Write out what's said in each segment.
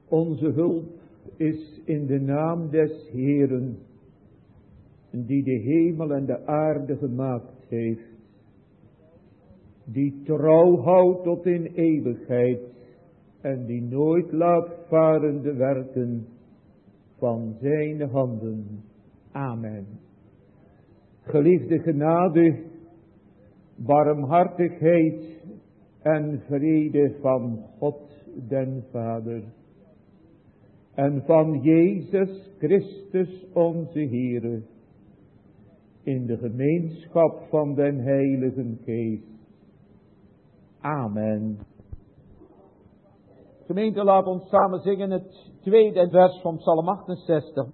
Onze hulp is in de naam des Heeren, die de hemel en de aarde gemaakt heeft, die trouw houdt tot in eeuwigheid en die nooit laat varen de werken van zijn handen. Amen. Geliefde genade, barmhartigheid en vrede van God den Vader en van Jezus Christus onze Heere, in de gemeenschap van den Heilige Geest. Amen. Gemeente, laat ons samen zingen het tweede vers van Psalm 68.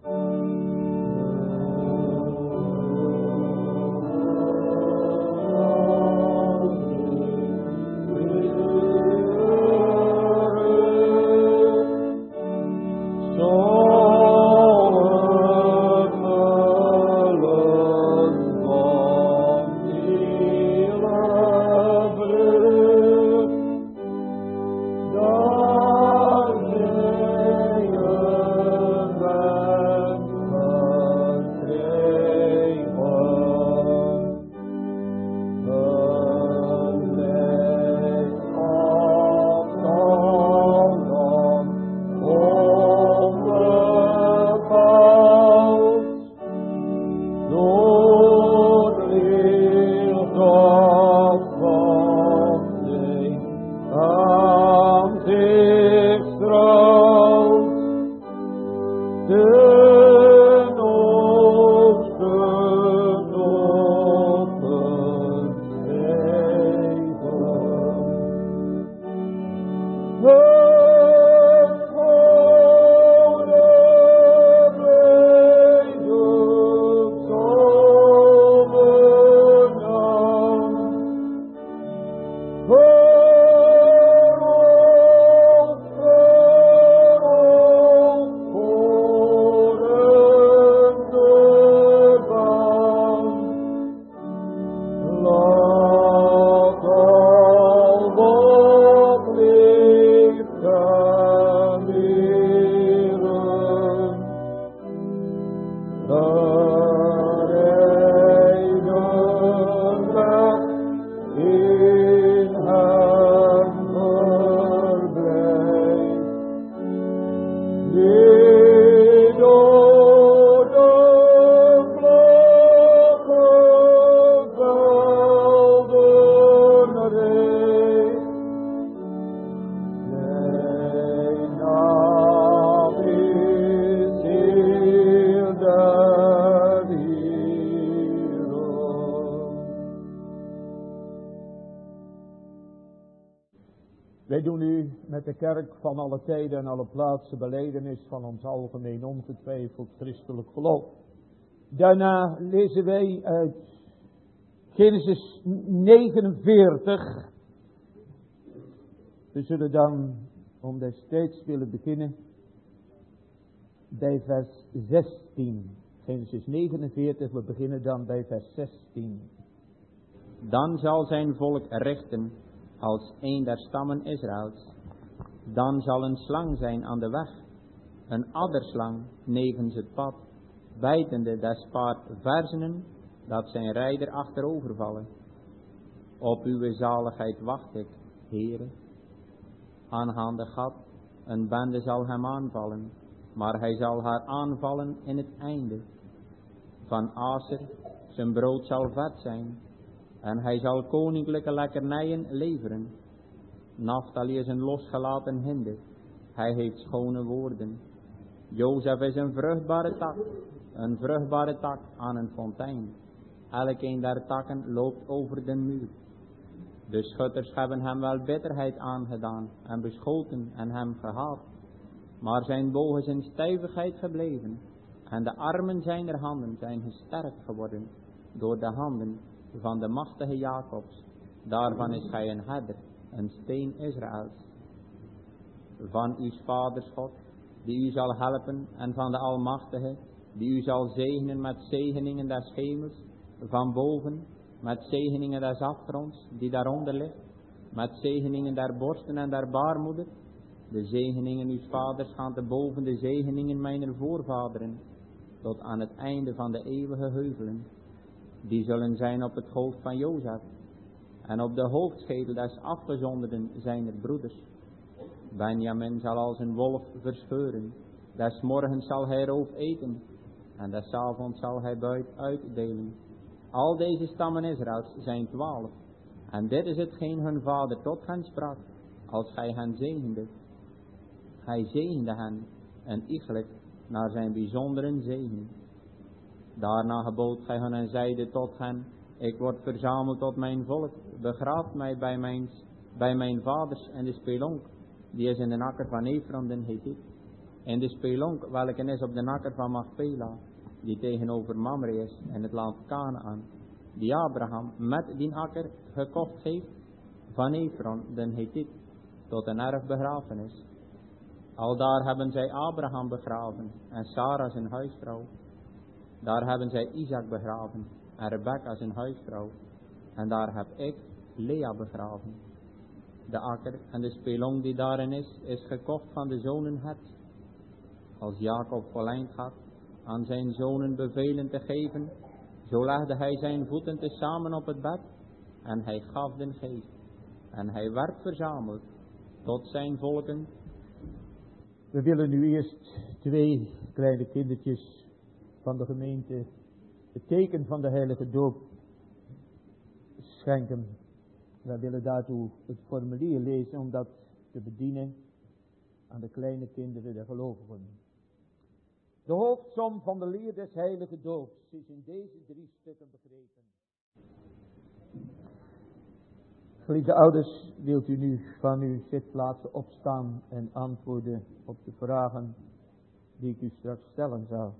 Wij doen u met de kerk van alle tijden en alle plaatsen belijdenis van ons algemeen ongetwijfeld christelijk geloof. Daarna lezen wij uit Genesis 49. We zullen dan om destijds willen beginnen bij vers 16. Genesis 49, we beginnen dan bij vers 16. Dan zal zijn volk rechten als een der stammen Israëls. Dan zal een slang zijn aan de weg, een adderslang nevens het pad, bijtende des paard verzenen, dat zijn rijder achterovervallen. Op uw zaligheid wacht ik, Heere. Aangaande Gad, een bende zal hem aanvallen, maar hij zal haar aanvallen in het einde. Van Aser, zijn brood zal vet zijn, en hij zal koninklijke lekkernijen leveren. Naftali is een losgelaten hinde, hij heeft schone woorden. Jozef is een vruchtbare tak aan een fontein. Elkeen der takken loopt over de muur. De schutters hebben hem wel bitterheid aangedaan en beschoten en hem gehaat. Maar zijn boog is in stijvigheid gebleven en de armen zijner handen zijn gesterkt geworden door de handen van de machtige Jacobs. Daarvan is gij een herder, een steen Israëls. Van uw vaders God, die u zal helpen, en van de Almachtige, die u zal zegenen met zegeningen des hemels, van boven, met zegeningen des afgronds, die daaronder ligt, met zegeningen der borsten en der baarmoeder. De zegeningen uw vaders gaan te boven de zegeningen mijner voorvaderen, tot aan het einde van de eeuwige heuvelen. Die zullen zijn op het hoofd van Jozef, en op de hoofdschedel des afgezonderden zijner broeders. Benjamin zal als een wolf verscheuren, des morgens zal hij roof eten, en des avonds zal hij buit uitdelen. Al deze stammen Israëls zijn 12, en dit is hetgeen hun vader tot hen sprak, als gij hen zegende. Hij zegende hen, en iegelijk naar zijn bijzondere zegen. Daarna gebood gij hen en zeide tot hen, ik word verzameld tot mijn volk, begraaft mij bij mijn vaders en de spelonk, die is in de akker van Efron den Hethiet, en de spelonk, welke is op de akker van Machpela, die tegenover Mamre is, in het land Kanaan, die Abraham met die akker gekocht heeft, van Efron den Hethiet, tot een erfbegrafenis. Aldaar hebben zij Abraham begraven, en Sarah zijn huisvrouw. Daar hebben zij Isaac begraven, en Rebekka zijn huisvrouw. En daar heb ik Lea begraven. De akker en de spelong die daarin is gekocht van de zonen Het. Als Jacob volleind had aan zijn zonen bevelen te geven, zo legde hij zijn voeten tezamen op het bed, en hij gaf den geest. En hij werd verzameld tot zijn volken. We willen nu eerst 2 kleine kindertjes van de gemeente het teken van de heilige doop schenken. Wij willen daartoe het formulier lezen om dat te bedienen aan de kleine kinderen der gelovigen. De hoofdsom van de leer des heilige doops is in deze 3 stukken begrepen. Geliefde ouders, wilt u nu van uw zitplaatsen opstaan en antwoorden op de vragen die ik u straks stellen zal.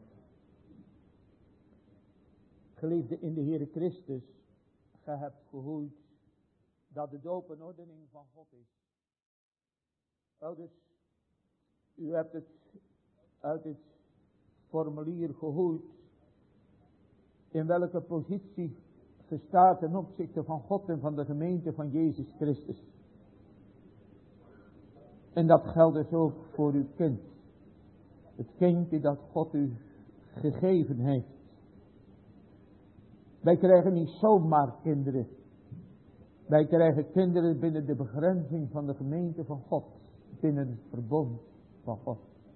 Geliefde in de Heere Christus, gij hebt gehoord dat de doop een ordening van God is. Ouders, u hebt het uit het formulier gehoord in welke positie ge staat ten opzichte van God en van de gemeente van Jezus Christus. En dat geldt dus ook voor uw kind. Het kindje dat God u gegeven heeft. Wij krijgen niet zomaar kinderen. Wij krijgen kinderen binnen de begrenzing van de gemeente van God. Binnen het verbond van God.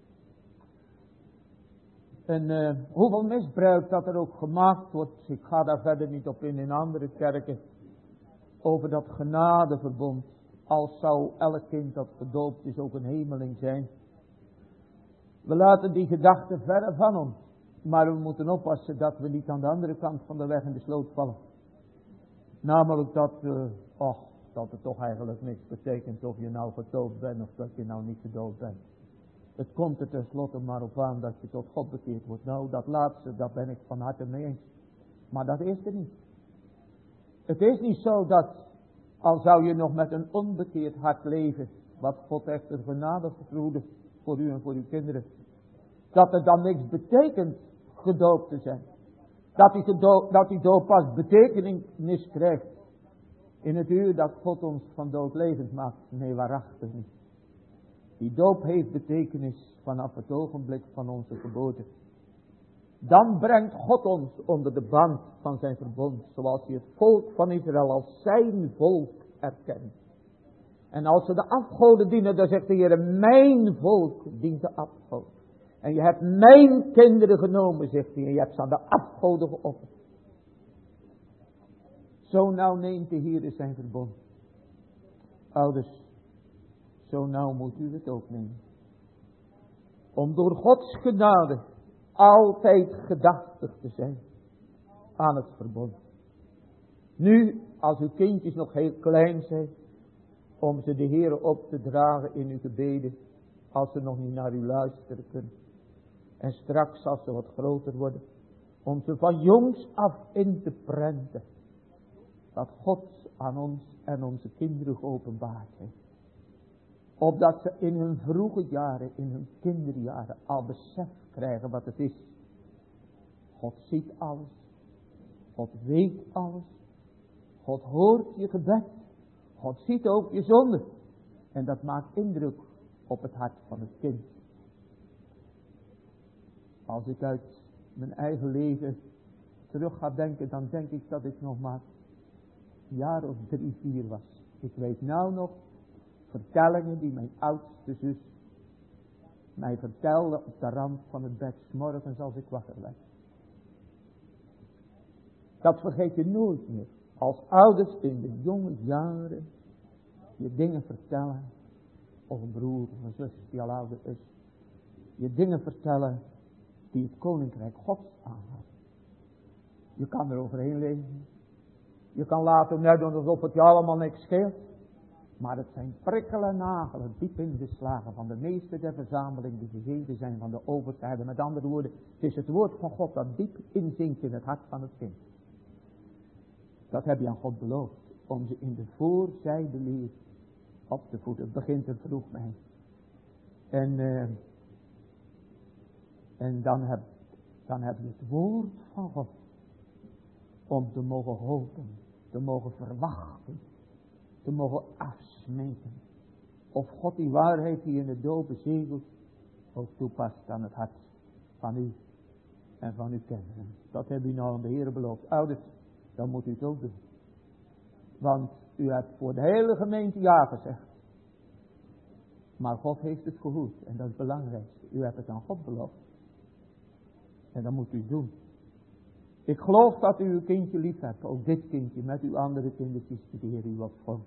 En hoeveel misbruik dat er ook gemaakt wordt. Ik ga daar verder niet op in andere kerken. Over dat genadeverbond. Als zou elk kind dat gedoopt is ook een hemeling zijn. We laten die gedachten verre van ons. Maar we moeten oppassen dat we niet aan de andere kant van de weg in de sloot vallen. Namelijk dat het toch eigenlijk niks betekent of je nou gedoopt bent of dat je nou niet gedoopt bent. Het komt er tenslotte maar op aan dat je tot God bekeerd wordt. Nou, dat laatste, daar ben ik van harte mee eens. Maar dat is er niet. Het is niet zo dat, al zou je nog met een onbekeerd hart leven, wat God echter genade vervloede voor u en voor uw kinderen, dat het dan niks betekent gedoopt te zijn. Dat die doop pas betekenis krijgt in het uur dat God ons van dood levend maakt. Nee, waarachtig niet. Die doop heeft betekenis vanaf het ogenblik van onze geboorte. Dan brengt God ons onder de band van zijn verbond, zoals hij het volk van Israël als zijn volk erkent. En als ze de afgoden dienen, dan zegt de Heer, mijn volk dient de afgoden. En je hebt mijn kinderen genomen, zegt hij, en je hebt ze aan de afgoden geofferd. Zo nauw neemt de Heer zijn verbond. Ouders, zo nauw moet u het ook nemen. Om door Gods genade altijd gedachtig te zijn aan het verbond. Nu, als uw kindjes nog heel klein zijn, om ze de Heer op te dragen in uw gebeden, als ze nog niet naar u luisteren kunnen. En straks, als ze wat groter worden, om ze van jongs af in te prenten, dat God aan ons en onze kinderen geopenbaard heeft. Opdat ze in hun vroege jaren, in hun kinderjaren, al besef krijgen wat het is. God ziet alles. God weet alles. God hoort je gebed. God ziet ook je zonde. En dat maakt indruk op het hart van het kind. Als ik uit mijn eigen leven terug ga denken, dan denk ik dat ik nog maar een jaar of 3, 4 was. Ik weet nou nog vertellingen die mijn oudste zus mij vertelde op de rand van het bed, 's morgens als ik wakker werd. Dat vergeet je nooit meer. Als ouders in de jonge jaren je dingen vertellen, of een broer of een zus die al ouder is, je dingen vertellen die het koninkrijk Gods aangaan. Je kan er overheen lezen. Je kan later net doen alsof het je allemaal niks scheelt. Maar het zijn prikkelen en nagelen, diep ingeslagen van de meeste der verzameling die gegeven zijn van de overzijde. Met andere woorden, het is het woord van God dat diep inzinkt in het hart van het kind. Dat heb je aan God beloofd, om ze in de voorzijde leer op te voeden. Het begint er vroeg mee. En dan heb je het woord van God, om te mogen hopen, te mogen verwachten, te mogen afsmeten. Of God die waarheid die in de doop bezegelt, ook toepast aan het hart van u en van uw kinderen. Dat heb u nou aan de Heer beloofd. Ouders, dan moet u het ook doen. Want u hebt voor de hele gemeente ja gezegd. Maar God heeft het gehoord en dat is het belangrijkste. U hebt het aan God beloofd. En dan moet u het doen. Ik geloof dat u uw kindje lief hebt. Ook dit kindje met uw andere kindertjes die de Heer u opschonk.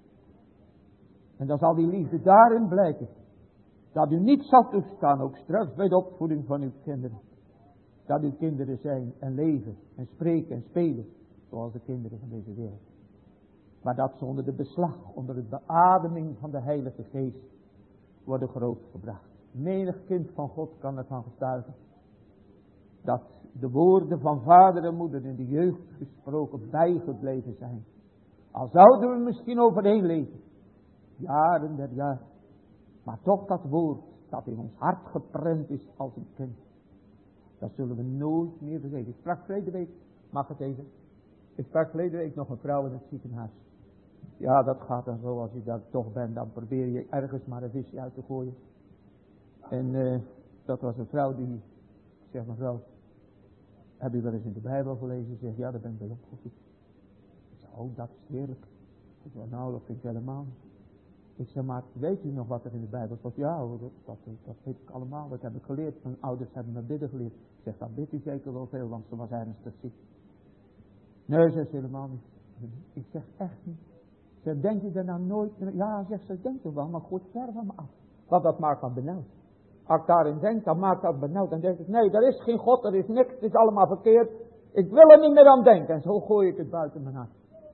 En dan zal die liefde daarin blijken. Dat u niet zal toestaan, ook straks bij de opvoeding van uw kinderen. Dat uw kinderen zijn en leven en spreken en spelen. Zoals de kinderen van deze wereld. Maar dat ze onder de beslag, onder de beademing van de Heilige Geest worden grootgebracht. Menig kind van God kan ervan getuigen. Dat de woorden van vader en moeder in de jeugd gesproken bijgebleven zijn. Al zouden we misschien overheen leven. Jaren der jaren. Maar toch dat woord dat in ons hart geprent is als een kind. Dat zullen we nooit meer vergeten. Ik sprak verleden week, mag het even. Ik sprak verleden week nog een vrouw in het ziekenhuis. Ja, dat gaat dan zo, als je daar toch bent, dan probeer je ergens maar een visje uit te gooien. En dat was een vrouw die, ik zeg mevrouw, heb je wel eens in de Bijbel gelezen? Ze zegt, ja, daar ben ik bij opgevoed. Ik zeg, oh, dat is heerlijk. Ik zeg, nou, dat vind ik helemaal niet. Ik zeg, maar weet u nog wat er in de Bijbel staat? Ja hoor, dat weet ik allemaal, dat heb ik geleerd. Mijn ouders hebben me bidden geleerd. Ik zeg, dat bidt u zeker wel veel, want ze was ernstig ziek. Nee, zegt ze helemaal niet. Ik zeg, echt niet. Ze denkt u er nou nooit? Ja, zegt ze, denk er wel, maar goed ver van me af. Want dat maakt dan benauwd. Als ik daarin denk, dan maakt dat benauwd. Dan denk ik, nee, er is geen God, er is niks, het is allemaal verkeerd. Ik wil er niet meer aan denken. En zo gooi ik het buiten mijn hart.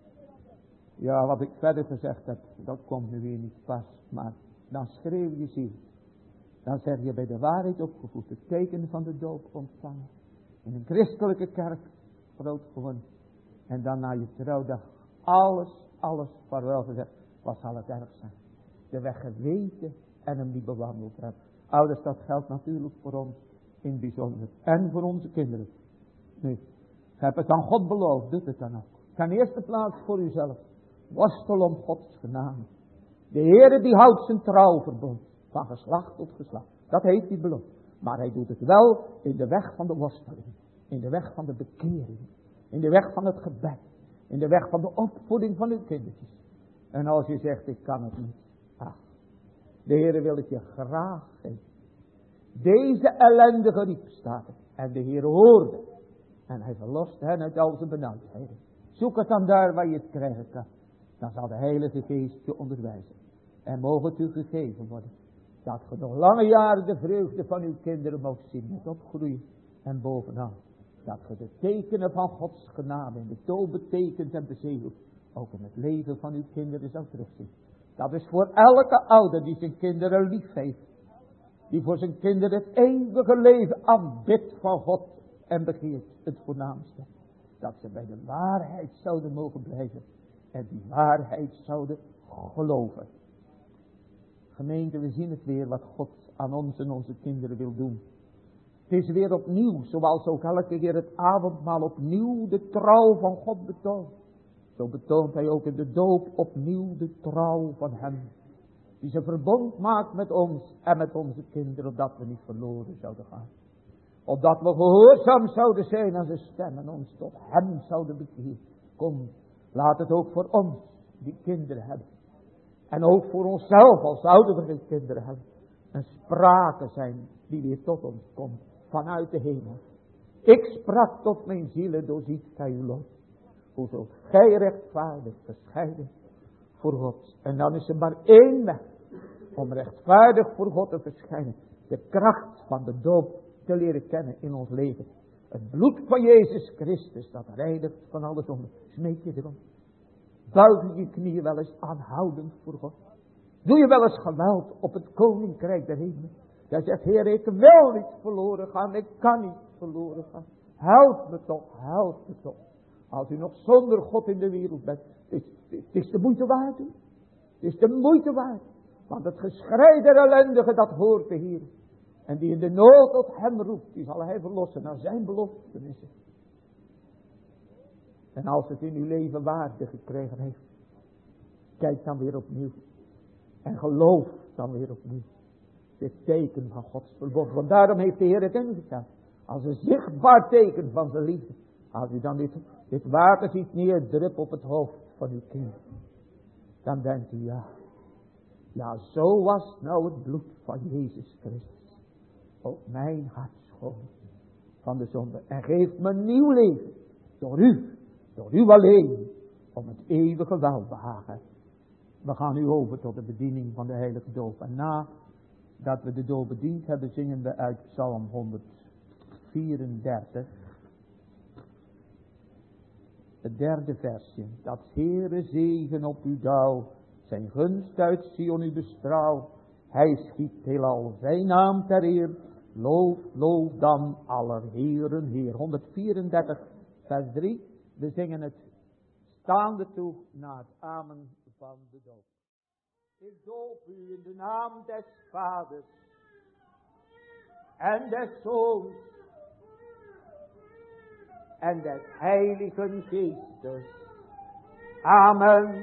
Ja, wat ik verder gezegd heb, dat komt nu weer niet pas. Maar dan schreeuw je ziel. Dan zeg je bij de waarheid opgevoed, het teken van de doop ontvangen. In een christelijke kerk groot geworden. En dan na je trouwdag alles vaarwel gezegd. Wat zal het erg zijn? De weg geweten en hem die bewandeld hebben. Ouders, dat geldt natuurlijk voor ons in het bijzonder. En voor onze kinderen. Nu, heb het aan God beloofd, doet het dan ook. Ten eerste plaats voor uzelf. Worstel om Gods genade. De Heere die houdt zijn trouwverbond. Van geslacht tot geslacht. Dat heeft hij beloofd. Maar hij doet het wel in de weg van de worsteling. In de weg van de bekering. In de weg van het gebed. In de weg van de opvoeding van uw kindertjes. En als je zegt, ik kan het niet. Ach, de Heere wil het je graag geven. Deze ellendige riep staat er. En de Heere hoorde. En hij verlost hen uit al zijn benauwdheden. Zoek het dan daar waar je het krijgen kan. Dan zal de Heilige Geest je onderwijzen. En mogen het u gegeven worden. Dat ge nog lange jaren de vreugde van uw kinderen moogt zien. Met opgroeien. En bovenal. Dat ge de tekenen van Gods genade. In de doop betekent en bezegeld. Ook in het leven van uw kinderen zal terugzien. Dat is voor elke ouder die zijn kinderen lief heeft. Die voor zijn kinderen het eeuwige leven aanbidt van God. En begeert het voornaamste. Dat ze bij de waarheid zouden mogen blijven. En die waarheid zouden geloven. Gemeente, we zien het weer wat God aan ons en onze kinderen wil doen. Het is weer opnieuw, zoals ook elke keer het avondmaal opnieuw de trouw van God betoont. Zo betoont hij ook in de doop opnieuw de trouw van hem. Die zijn verbond maakt met ons en met onze kinderen, opdat we niet verloren zouden gaan. Opdat we gehoorzaam zouden zijn aan zijn stem en ons tot hem zouden bekeren. Kom, laat het ook voor ons die kinderen hebben. En ook voor onszelf als zouden we geen kinderen hebben. Een sprake zijn die weer tot ons komt vanuit de hemel. Ik sprak tot mijn zielen, doorziet gij uw lot. Hoezo gij rechtvaardig verschijnen voor God. En dan is er maar één weg om rechtvaardig voor God te verschijnen. De kracht van de doop te leren kennen in ons leven. Het bloed van Jezus Christus dat reinigt van alle zonde. Smeek je erom. Buig je knieën wel eens aanhoudend voor God. Doe je wel eens geweld op het koninkrijk der hemelen. Jij zegt, Heer, ik wil niet verloren gaan. Ik kan niet verloren gaan. Help me toch, help me toch. Als u nog zonder God in de wereld bent. Het is de moeite waard. Het is de moeite waard. Want het geschrei der ellendige, dat hoort de Heer. En die in de nood tot hem roept, die zal hij verlossen naar zijn beloftenissen. En als het in uw leven waarde gekregen heeft, kijk dan weer opnieuw. En geloof dan weer opnieuw. Dit teken van Gods verbond. Want daarom heeft de Heer het ingesteld. Als een zichtbaar teken van zijn liefde. Als u dan dit water ziet neerdruppen op het hoofd van uw kind. Dan denkt u, ja, zo was nou het bloed van Jezus Christus. Op mijn hart schoon van de zonde. En geeft me nieuw leven. Door u alleen. Om het eeuwige welbehagen. We gaan nu over tot de bediening van de heilige doop. En nadat we de doop bediend hebben, zingen we uit Psalm 134. Het derde versje. Dat Heere zegen op u dauw. Zijn gunst uit Sion u bestrouw. Hij schiet heelal zijn naam ter eer. Loof dan aller heren Heer. 134 vers 3. We zingen het staande toe na het amen van de doop. Ik doop u in de naam des Vaders en des Zoons en des Heiligen Geestes. Amen.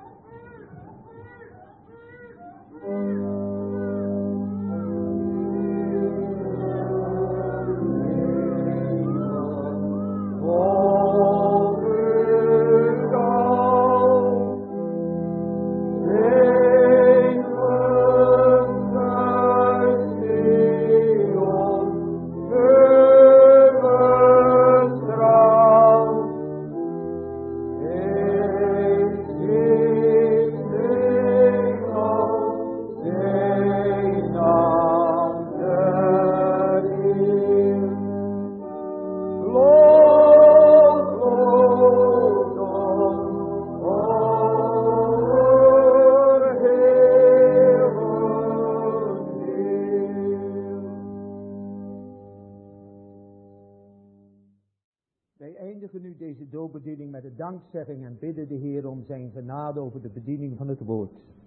Met de dankzegging en bidden de Heer om zijn genade over de bediening van het woord.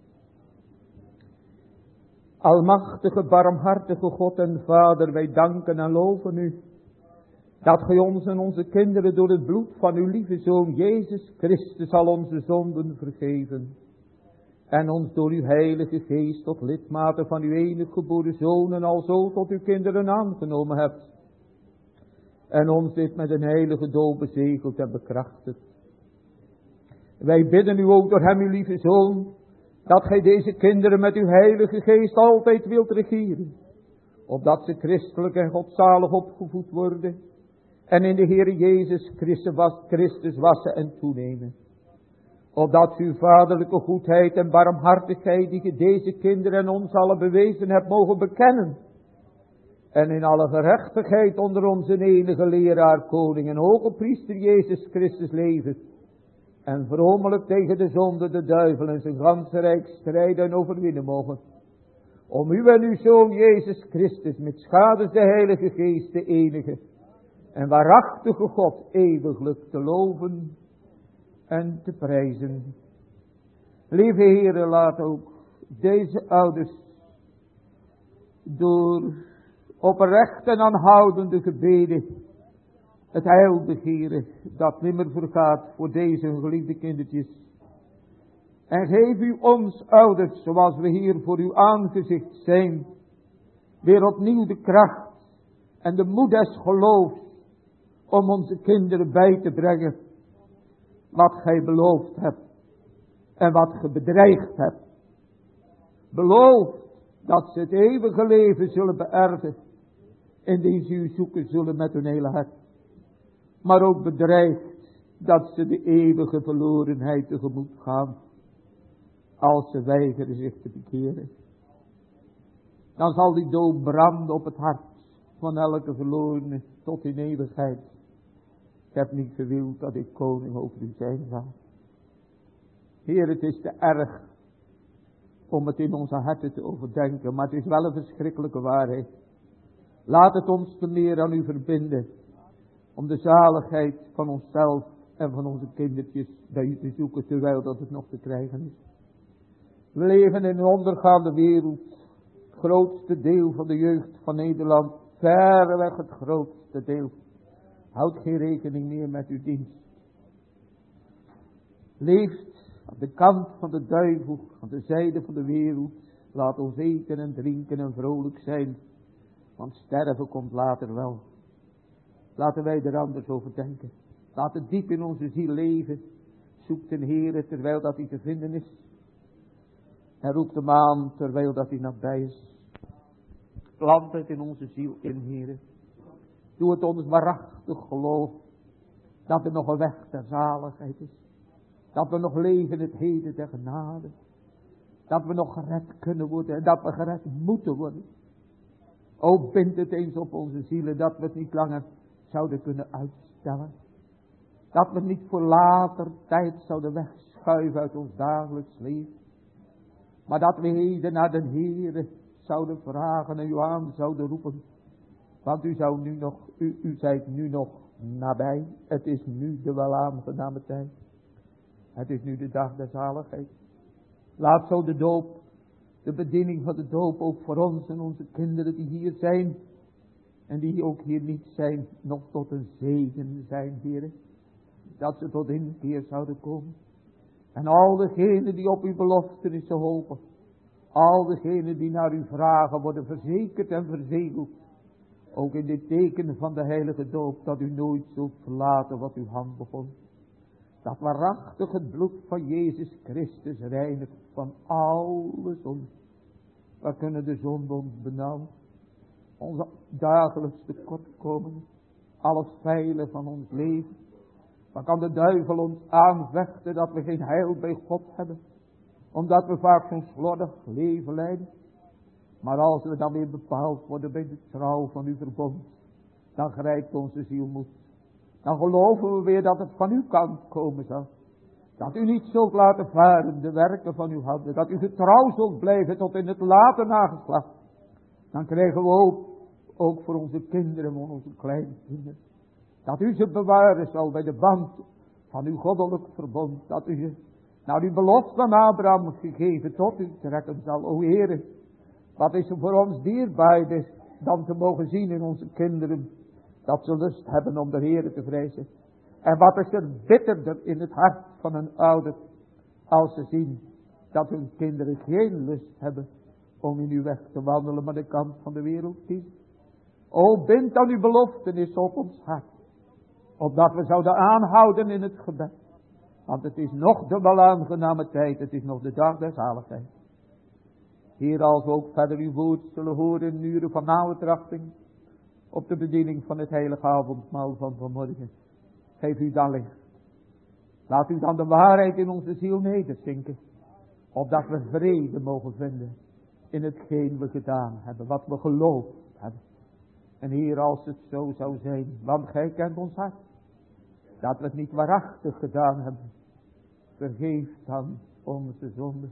Almachtige, barmhartige God en Vader, wij danken en loven u, dat gij ons en onze kinderen door het bloed van uw lieve Zoon Jezus Christus al onze zonden vergeven. En ons door uw heilige geest tot lidmaten van uw enige geboren Zoon en alzo tot uw kinderen aangenomen hebt. En ons dit met een heilige doop bezegeld en bekrachtigd. Wij bidden u ook door hem, uw lieve Zoon, dat gij deze kinderen met uw heilige geest altijd wilt regeren. Opdat ze christelijk en godzalig opgevoed worden. En in de Heer Jezus Christus wassen en toenemen. Opdat uw vaderlijke goedheid en barmhartigheid die ge deze kinderen en ons allen bewezen hebt mogen bekennen. En in alle gerechtigheid onder onze enige leraar, koning en hoge priester Jezus Christus leven. En vromelijk tegen de zonde, de duivel en zijn ganse rijk strijden en overwinnen mogen. Om u en uw Zoon Jezus Christus met schades de Heilige Geest, de enige en waarachtige God, eeuwiglijk te loven en te prijzen. Lieve Heere, laat ook deze ouders door oprecht en aanhoudende gebeden het heil begeren dat nimmer vergaat voor deze hun geliefde kindertjes. En geef u ons ouders, zoals we hier voor uw aangezicht zijn, weer opnieuw de kracht en de moed des geloofs om onze kinderen bij te brengen wat gij beloofd hebt en wat gij bedreigd hebt. Beloof dat ze het eeuwige leven zullen beërven, indien ze u zoeken zullen met hun hele hart. Maar ook bedreigt dat ze de eeuwige verlorenheid tegemoet gaan, als ze weigeren zich te bekeren. Dan zal die dood branden op het hart van elke verlorene tot in eeuwigheid. Ik heb niet gewild dat ik koning over u zijn zal. Heer, het is te erg om het in onze harten te overdenken, maar het is wel een verschrikkelijke waarheid. Laat het ons te meer aan u verbinden, om de zaligheid van onszelf en van onze kindertjes bij u te zoeken, terwijl dat het nog te krijgen is. We leven in een ondergaande wereld. Het grootste deel van de jeugd van Nederland, verreweg het grootste deel, houdt geen rekening meer met uw dienst. Leeft aan de kant van de duivel, aan de zijde van de wereld. Laat ons eten en drinken en vrolijk zijn, want sterven komt later wel. Laten wij er anders over denken. Laat het diep in onze ziel leven. Zoek de Heere terwijl dat hij te vinden is. En roep hem aan terwijl dat hij nabij is. Plant het in onze ziel in, Heere. Doe het ons waarachtig geloof dat er nog een weg ter zaligheid is. Dat we nog leven in het heden der genade. Dat we nog gered kunnen worden en dat we gered moeten worden. O, bind het eens op onze zielen dat we het niet langer zouden kunnen uitstellen. Dat we het niet voor later tijd zouden wegschuiven uit ons dagelijks leven. Maar dat we heden naar de Heere zouden vragen en u aan zouden roepen. Want u zijt nu nog nabij. Het is nu de wel aangename tijd. Het is nu de dag der zaligheid. Laat zo de doop, de bediening van de doop ook voor ons en onze kinderen die hier zijn. En die ook hier niet zijn, nog tot een zegen zijn, Heere. Dat ze tot inkeer zouden komen. En al degenen die op uw beloftenissen hopen. Al degenen die naar u vragen worden verzekerd en verzegeld. Ook in dit teken van de heilige doop dat u nooit zult verlaten wat uw hand begon. Dat waarachtig het bloed van Jezus Christus reinigt van alle zonde. Waar kunnen de zonde ons benauwen? Onze dagelijks tekortkomingen. Alles veilen van ons leven. Waar kan de duivel ons aanvechten dat we geen heil bij God hebben? Omdat we vaak zo'n slordig leven leiden. Maar als we dan weer bepaald worden bij de trouw van uw verbond. Dan grijpt onze ziel moed. Dan geloven we weer dat het van uw kant komen zal. Dat u niet zult laten varen de werken van uw handen. Dat u getrouw zult blijven tot in het late nageslacht. Dan krijgen we ook voor onze kinderen en onze kleinkinderen. Dat u ze bewaren zal bij de band van uw goddelijk verbond. Dat u ze naar uw belofte aan Abraham gegeven tot u trekken zal. O Heere, wat is er voor ons dierbaarder dan te mogen zien in onze kinderen. Dat ze lust hebben om de Heere te vrezen. En wat is er bitterder in het hart van een ouder. Als ze zien dat hun kinderen geen lust hebben om in uw weg te wandelen, maar de kant van de wereld kiezen. O, bind dan uw beloftenis op ons hart. Opdat we zouden aanhouden in het gebed. Want het is nog de wel aangename tijd. Het is nog de dag der zaligheid. Hier als we ook verder uw woord zullen horen in uren van nabetrachting. Op de bediening van het heilige avondmaal van vanmorgen. Geef u dan licht. Laat u dan de waarheid in onze ziel nederzinken. Opdat we vrede mogen vinden in hetgeen we gedaan hebben. Wat we geloofd hebben. En Heer, als het zo zou zijn, want gij kent ons hart. Dat we het niet waarachtig gedaan hebben. Vergeef dan onze zonde.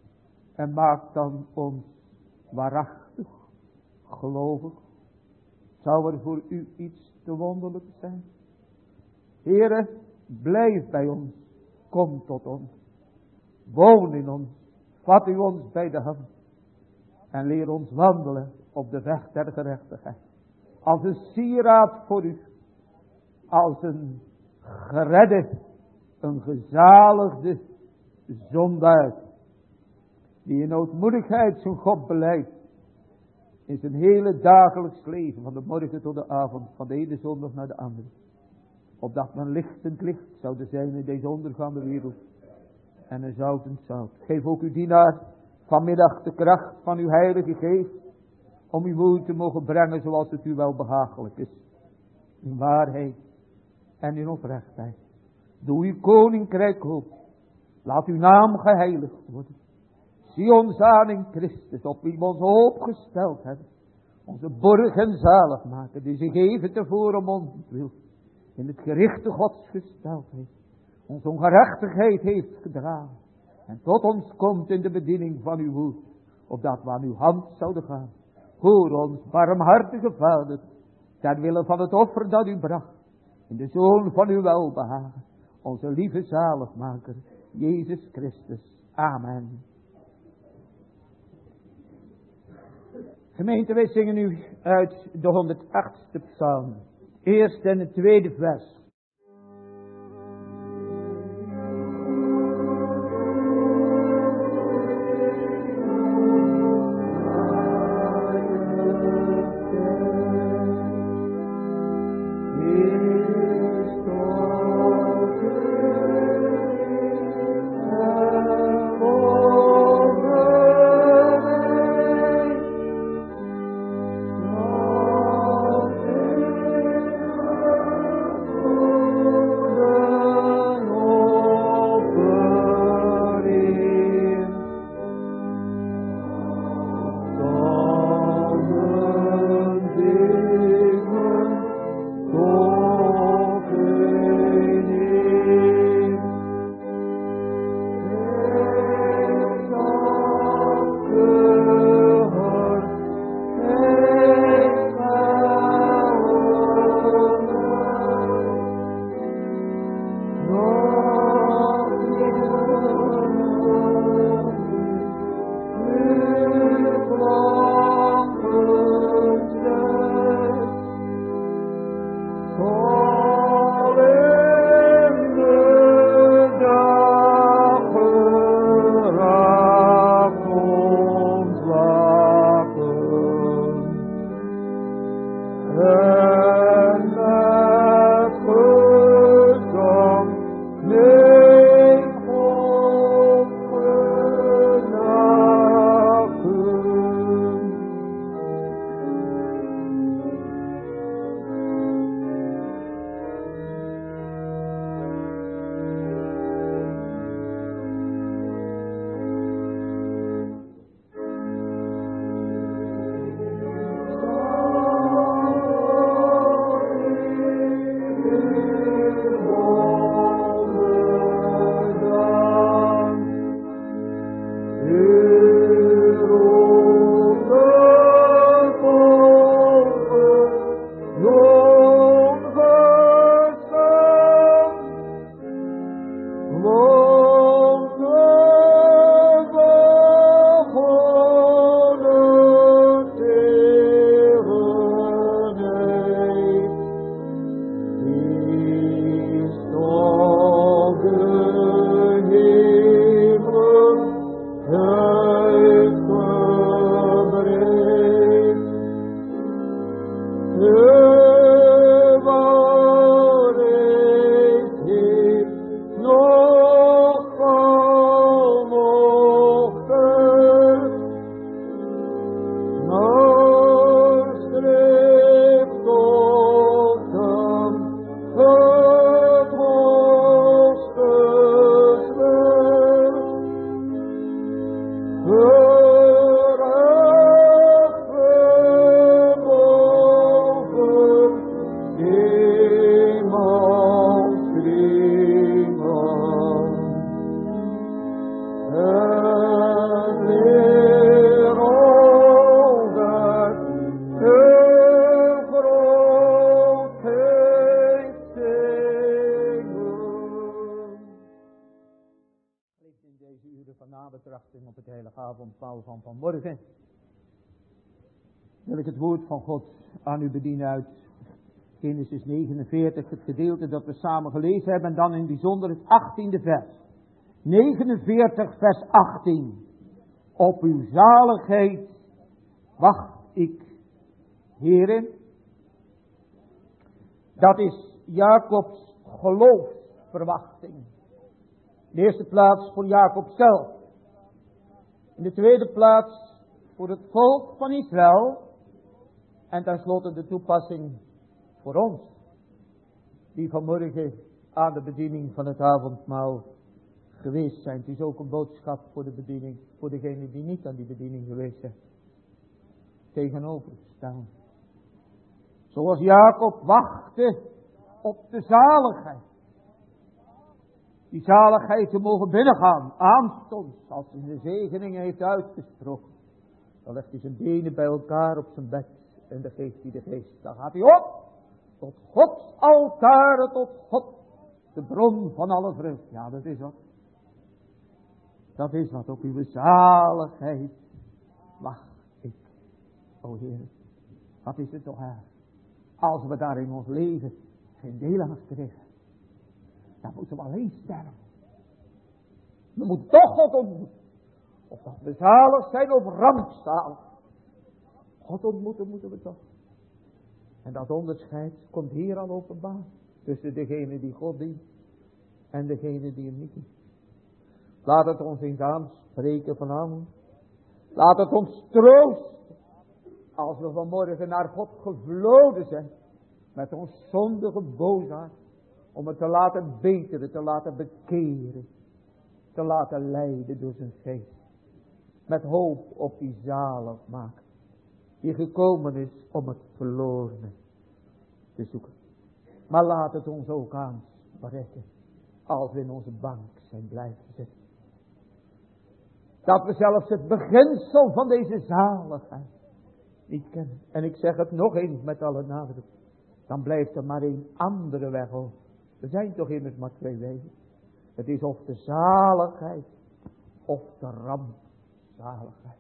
En maak dan ons waarachtig gelovig. Zou er voor u iets te wonderlijk zijn? Heere, blijf bij ons. Kom tot ons. Woon in ons. Vat u ons bij de hand. En leer ons wandelen op de weg der gerechtigheid. Als een sieraad voor u. Als een geredde, een gezaligde, zondaar, die in ootmoedigheid zijn God beleidt, in zijn hele dagelijks leven, van de morgen tot de avond, van de ene zondag naar de andere, opdat men lichtend licht zou zijn in deze ondergaande wereld, en een zoutend zout. Geef ook uw dienaar vanmiddag de kracht van uw heilige geest, om uw woord te mogen brengen zoals het u wel behagelijk is, in waarheid en in oprechtheid. Doe uw koninkrijk op, laat uw naam geheiligd worden. Zie ons aan in Christus, op wie we onze hoop gesteld hebben. Onze borg en zalig maken, die zich even tevoren om ons wil in het gerichte Gods gesteld heeft. Onze ongerechtigheid heeft gedragen. En tot ons komt in de bediening van uw woord, opdat we aan uw hand zouden gaan. Hoor ons, barmhartige Vader, ter wille van het offer dat u bracht, in de Zoon van uw welbehagen, onze lieve zaligmaker, Jezus Christus. Amen. Gemeente, wij zingen nu uit de 108e psalm, eerste en het tweede vers. Van vanmorgen wil ik het woord van God aan u bedienen uit Genesis 49, het gedeelte dat we samen gelezen hebben, en dan in bijzonder het 18e vers. 49 vers 18. Op uw zaligheid wacht ik, Heeren. Dat is Jacobs geloofsverwachting. In de eerste plaats voor Jacob zelf. In de tweede plaats voor het volk van Israël. En tenslotte de toepassing voor ons. Die vanmorgen aan de bediening van het avondmaal geweest zijn. Het is ook een boodschap voor de bediening. Voor degenen die niet aan die bediening geweest zijn. Tegenover staan. Zoals Jacob wachtte op de zaligheid. Die zaligheid te mogen binnengaan. Aanstonds. Als hij de zegening heeft uitgesproken. Dan legt hij zijn benen bij elkaar op zijn bed. En dan geeft hij de geest. Dan gaat hij op. Tot Gods altaren. Tot God. De bron van alle vreugd. Ja, dat is wat. Dat is wat. Op uw zaligheid wacht ik. O Heer. Wat is het toch erg. Als we daar in ons leven geen deel aan krijgen. Dan moeten we alleen sterven. We moeten toch God ontmoeten. Of dat we zalig zijn of rampzalig. God ontmoeten moeten we toch. En dat onderscheid komt hier al openbaar. Tussen degene die God dient. En degene die hem niet dient. Laat het ons eens aanspreken vanavond. Laat het ons troosten. Als we vanmorgen naar God gevloden zijn. Met ons zondige boosheid. Om het te laten beteren, te laten bekeren. Te laten leiden door zijn geest. Met hoop op die zaligmaker. Die gekomen is om het verlorene te zoeken. Maar laat het ons ook aanspreken. Als we in onze bank zijn blijven zitten. Dat we zelfs het beginsel van deze zaligheid niet kennen. En ik zeg het nog eens met alle nadruk. Dan blijft er maar één andere weg over. Er zijn toch immers maar twee wegen. Het is of de zaligheid of de rampzaligheid.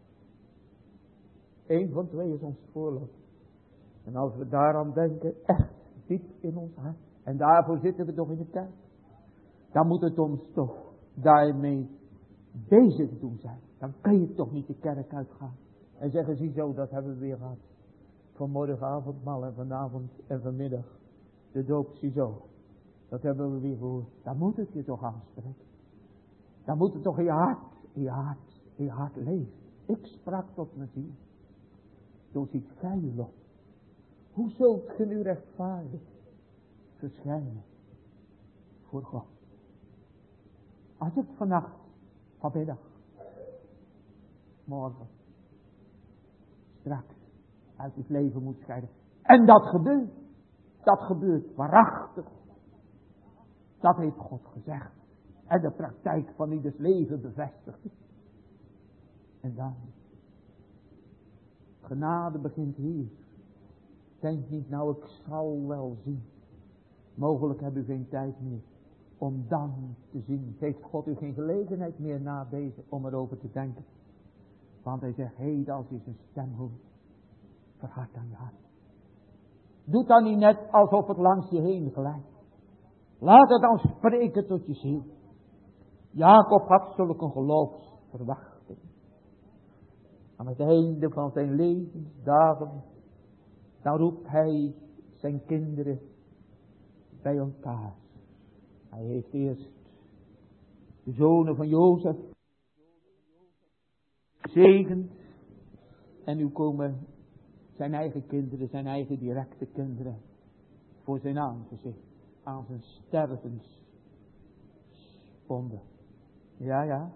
Eén van twee is ons voorloop. En als we daaraan denken, echt diep in ons hart. En daarvoor zitten we toch in de kerk. Dan moet het ons toch daarmee bezig doen zijn. Dan kan je toch niet de kerk uitgaan. En zeggen, ziezo, dat hebben we weer gehad. Vanmorgenavondmaal en vanavond en vanmiddag. De doop, ziezo. Dat hebben we weer gehoord. Dan moet het je toch aanspreken. Dan moet het toch in je hart leven. Ik sprak tot mijn ziel. Zo ziet gij u lot. Hoe zult ge nu rechtvaardig verschijnen voor God? Als ik vanmiddag, morgen, straks uit het leven moet scheiden. En dat gebeurt waarachtig. Dat heeft God gezegd. En de praktijk van ieders leven bevestigt het. En dan. Genade begint hier. Denk niet, nou ik zal wel zien. Mogelijk heb u geen tijd meer om dan te zien. Heeft God u geen gelegenheid meer na deze om erover te denken. Want hij zegt, heden als je zijn stem hoort. Verhard aan je hart. Doe dan niet net alsof het langs je heen glijdt. Laat het dan spreken tot je ziel. Jacob had zulke geloofsverwachting. Aan het einde van zijn levensdagen, dan roept hij zijn kinderen bij elkaar. Hij heeft eerst de zonen van Jozef gezegend. En nu komen zijn eigen kinderen, zijn eigen directe kinderen, voor zijn aangezicht. Aan zijn stervenswonde. Ja.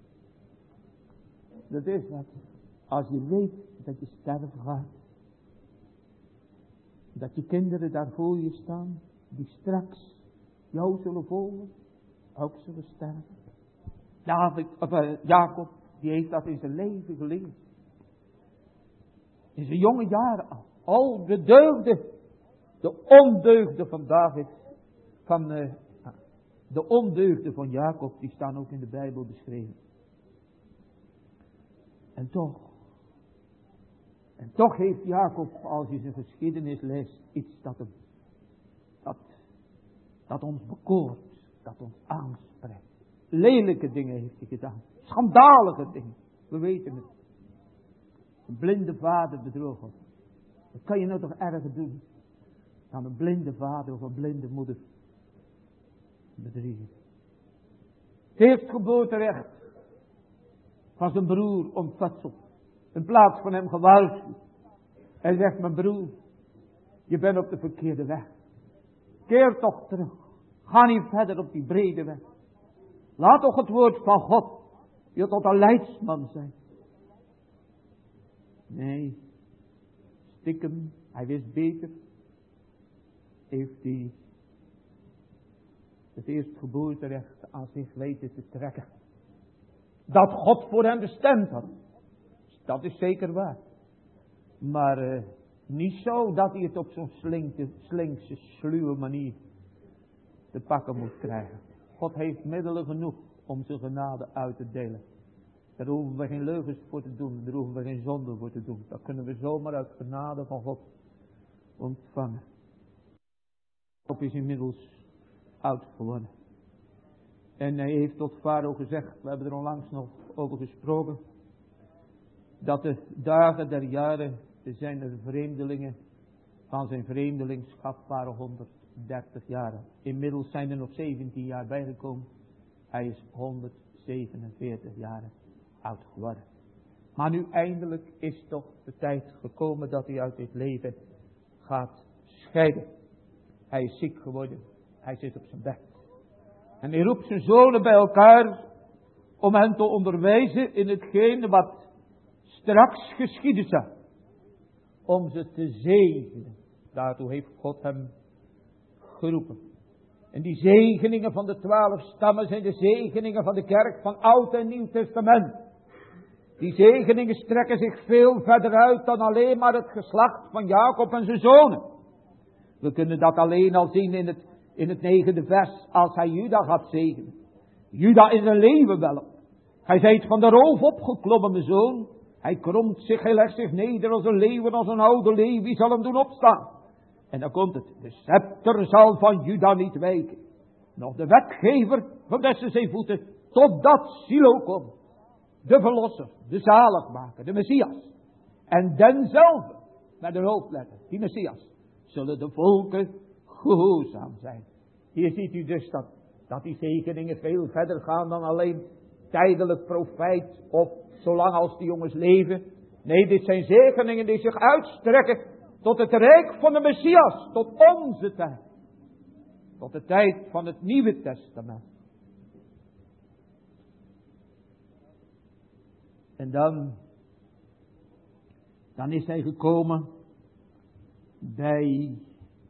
Dat is wat. Als je weet dat je sterven gaat. Dat je kinderen daar voor je staan. Die straks jou zullen volgen. Ook zullen sterven. Jacob, die heeft dat in zijn leven geleerd. In zijn jonge jaren al. Al de deugden. De ondeugden van David. De ondeugden van Jacob, die staan ook in de Bijbel beschreven. En toch heeft Jacob, als je zijn geschiedenis leest, iets dat ons bekoort, dat ons aanspreekt. Lelijke dingen heeft hij gedaan. Schandalige dingen. We weten het. Een blinde vader bedrogen. Dat kan je nou toch erger doen dan een blinde vader of een blinde moeder bedriegen. Het eerstgeboorterecht van zijn broer ontfutseld. In plaats van hem gewaarschuwd. Hij zegt, mijn broer, je bent op de verkeerde weg. Keer toch terug. Ga niet verder op die brede weg. Laat toch het woord van God je tot een leidsman zijn. Nee, stiekem, hij wist beter, heeft hij het eerstgeboorterecht aan zich weten te trekken. Dat God voor hem bestemd had. Dat is zeker waar. Maar niet zo dat hij het op zo'n slinkse, sluwe manier te pakken moet krijgen. God heeft middelen genoeg om zijn genade uit te delen. Daar hoeven we geen leugens voor te doen. Daar hoeven we geen zonde voor te doen. Dat kunnen we zomaar uit genade van God ontvangen. God is inmiddels oud geworden. En hij heeft tot Farao gezegd, we hebben er onlangs nog over gesproken, dat de dagen der jaren zijn er vreemdelingen van zijn vreemdelingschap waren 130 jaar. Inmiddels zijn er nog 17 jaar bijgekomen. Hij is 147 jaar oud geworden. Maar nu eindelijk is toch de tijd gekomen dat hij uit dit leven gaat scheiden. Hij is ziek geworden. Hij zit op zijn bed. En hij roept zijn zonen bij elkaar om hen te onderwijzen in hetgeen wat straks geschieden zou. Om ze te zegenen. Daartoe heeft God hem geroepen. En die zegeningen van de 12 stammen zijn de zegeningen van de kerk van Oud en Nieuw Testament. Die zegeningen strekken zich veel verder uit dan alleen maar het geslacht van Jacob en zijn zonen. We kunnen dat alleen al zien in het 9e vers, als hij Juda gaat zegenen. Juda is een leven wel. Hij zijt van de roof opgeklommen, mijn zoon. Hij kromt zich, hij legt zich neder als een leeuw en als een oude leeuw. Wie zal hem doen opstaan? En dan komt het. De scepter zal van Juda niet wijken. Nog de wetgever verdessen zijn voeten. Totdat Silo komt. De verlosser, de zaligmaker, de Messias. En denzelfde, met een hoofdletter, die Messias, zullen de volken gehoorzaam zijn. Hier ziet u dus dat die zegeningen veel verder gaan dan alleen tijdelijk profijt of zolang als die jongens leven. Nee, dit zijn zegeningen die zich uitstrekken tot het rijk van de Messias, tot onze tijd. Tot de tijd van het Nieuwe Testament. En dan is hij gekomen bij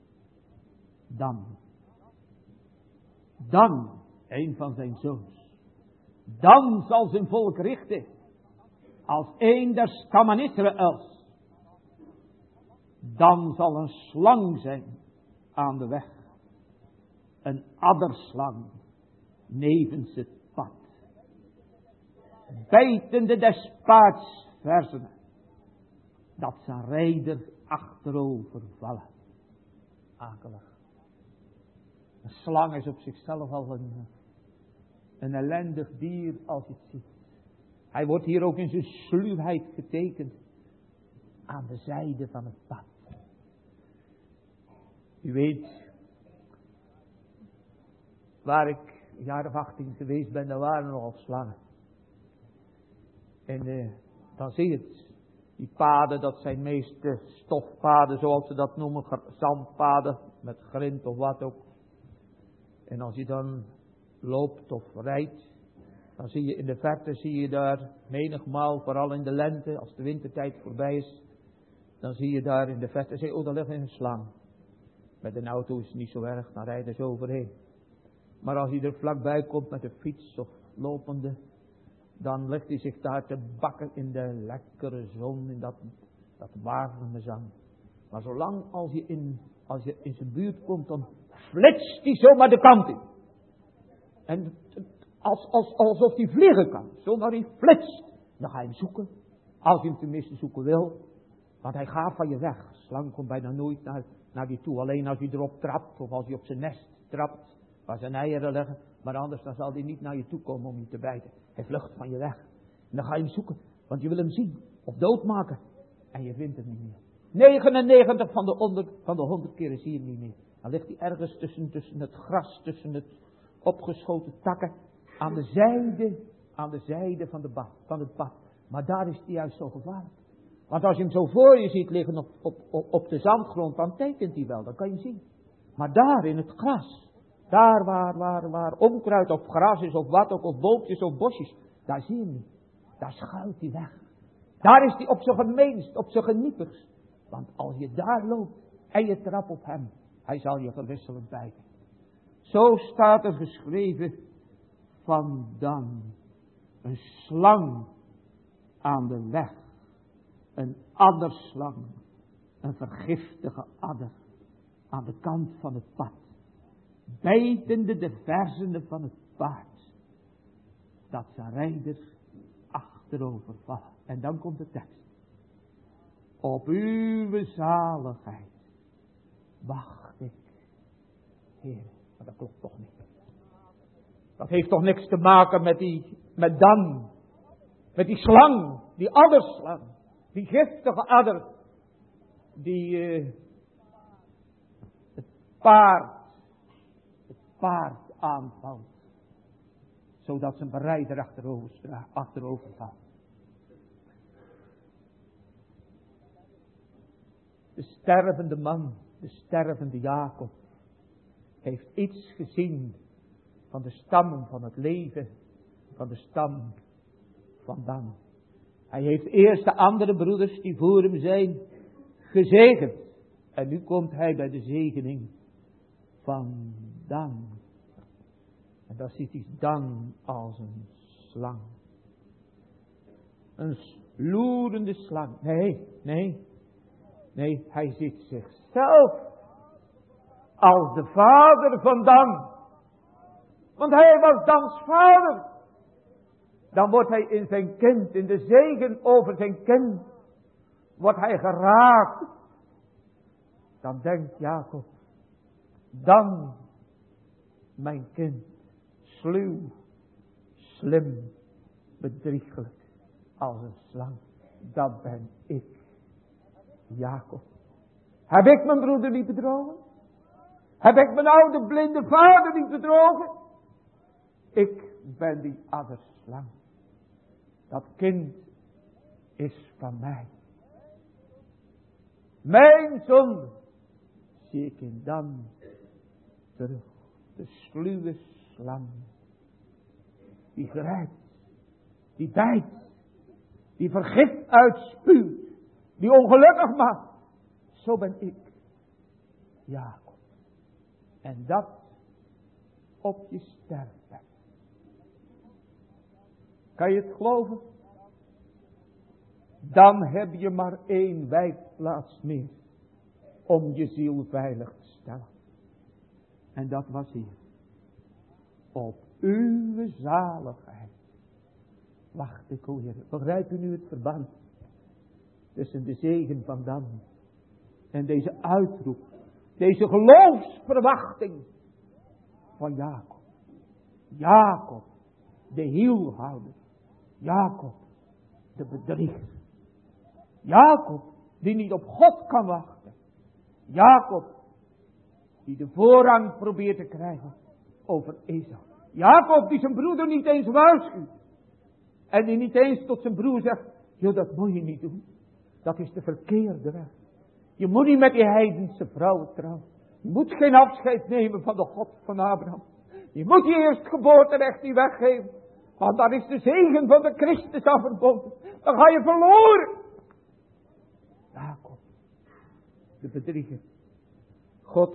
Dan, een van zijn zoons. Dan zal zijn volk richten als een der stammen Israëls. Dan zal een slang zijn aan de weg. Een adderslang nevens het pad. Bijtende des paards versenen. Dat zijn rijder achterover vallen. Akelig. Een slang is op zichzelf al een ellendig dier als je het ziet. Hij wordt hier ook in zijn sluwheid getekend. Aan de zijde van het pad. U weet, waar ik een jaar of 18 geweest ben, daar waren nogal slangen. En dan zie je het. Die paden, dat zijn meeste stofpaden, zoals ze dat noemen, zandpaden, met grind of wat ook. En als je dan loopt of rijdt, dan zie je in de verte, zie je daar menigmaal, vooral in de lente, als de wintertijd voorbij is, dan zie je daar in de verte, oh, daar ligt een slang. Met een auto is het niet zo erg, dan rijden ze overheen. Maar als hij er vlakbij komt met een fiets of lopende, dan legt hij zich daar te bakken in de lekkere zon, in dat warme zand. Maar zolang als je in zijn buurt komt, dan flitst hij zomaar de kant in. En alsof hij vliegen kan. Zomaar hij flitst. Dan ga je hem zoeken. Als je hem tenminste zoeken wil. Want hij gaat van je weg. Slang komt bijna nooit naar die toe. Alleen als je erop trapt, of als je op zijn nest trapt, waar zijn eieren liggen, Maar anders dan zal hij niet naar je toe komen om je te bijten. Hij vlucht van je weg. En dan ga je hem zoeken. Want je wil hem zien. Of doodmaken. En je vindt hem niet meer. 99 van de 100 keren zie je hem niet meer. Dan ligt hij ergens tussen het gras. Tussen het opgeschoten takken. Aan de zijde van het pad. Maar daar is hij juist zo gevaarlijk. Want als je hem zo voor je ziet liggen op de zandgrond. Dan tekent hij wel. Dan kan je hem zien. Maar daar in het gras. Daar waar onkruid of gras is of wat ook. Of boompjes of bosjes. Daar zie je hem niet. Daar schuilt hij weg. Daar is hij op zijn gemeenst. Op zijn geniepigst. Want als je daar loopt. En je trapt op hem. Hij zal je verwisselend bijten. Zo staat er geschreven. Van dan. Een slang. Aan de weg. Een adderslang. Een vergiftige adder. Aan de kant van het pad. Bijtende de verzenen van het paard. Dat zijn rijder achterover vallen. En dan komt de tekst. Op uw zaligheid wacht ik, Heer. Maar dat klopt toch niet. Dat heeft toch niks te maken met die slang, die adderslang, die giftige adder, die het paard aanvalt, zodat zijn berijder achterover valt. De stervende man, de stervende Jacob, heeft iets gezien van de stam van het leven, van de stam van Dan. Hij heeft eerst de andere broeders die voor hem zijn gezegend. En nu komt hij bij de zegening van Dan. En daar ziet hij Dan als een slang. Een loerende slang. Nee, hij ziet zichzelf als de vader van Dan. Want hij was Dans vader. Dan wordt hij in zijn kind, in de zegen over zijn kind, wordt hij geraakt. Dan denkt Jacob, Dan, mijn kind, sluw, slim, bedrieglijk, als een slang. Dat ben ik, Jacob. Heb ik mijn broeder niet bedrogen? Heb ik mijn oude blinde vader niet bedrogen? Ik ben die adderslang. Dat kind is van mij. Mijn zonde zie ik in Dan terug. De sluwe slang. Die grijpt. Die bijt. Die vergif uitspuwt. Die ongelukkig maakt. Zo ben ik. Jacob. En dat op je sterfbed. Kan je het geloven? Dan heb je maar één wijkplaats meer. Om je ziel veilig te stellen. En dat was hier. Op uw zaligheid. Wacht ik, o Heer. Begrijpt u nu het verband? Tussen de zegen van Dan. En deze uitroep. Deze geloofsverwachting. Van Jacob. Jacob. De hielhouder. Jacob. De bedrieger. Jacob. Die niet op God kan wachten. Jacob. Die de voorrang probeert te krijgen. Over Esau. Jacob die zijn broeder niet eens waarschuwt. En die niet eens tot zijn broer zegt. Joh, dat moet je niet doen. Dat is de verkeerde weg. Je moet niet met die heidense vrouwen trouwen. Je moet geen afscheid nemen van de God van Abraham. Je moet je eerstgeboorterecht niet weggeven. Want daar is de zegen van de Christus aan verbonden. Dan ga je verloren. Jacob. De bedrieger. God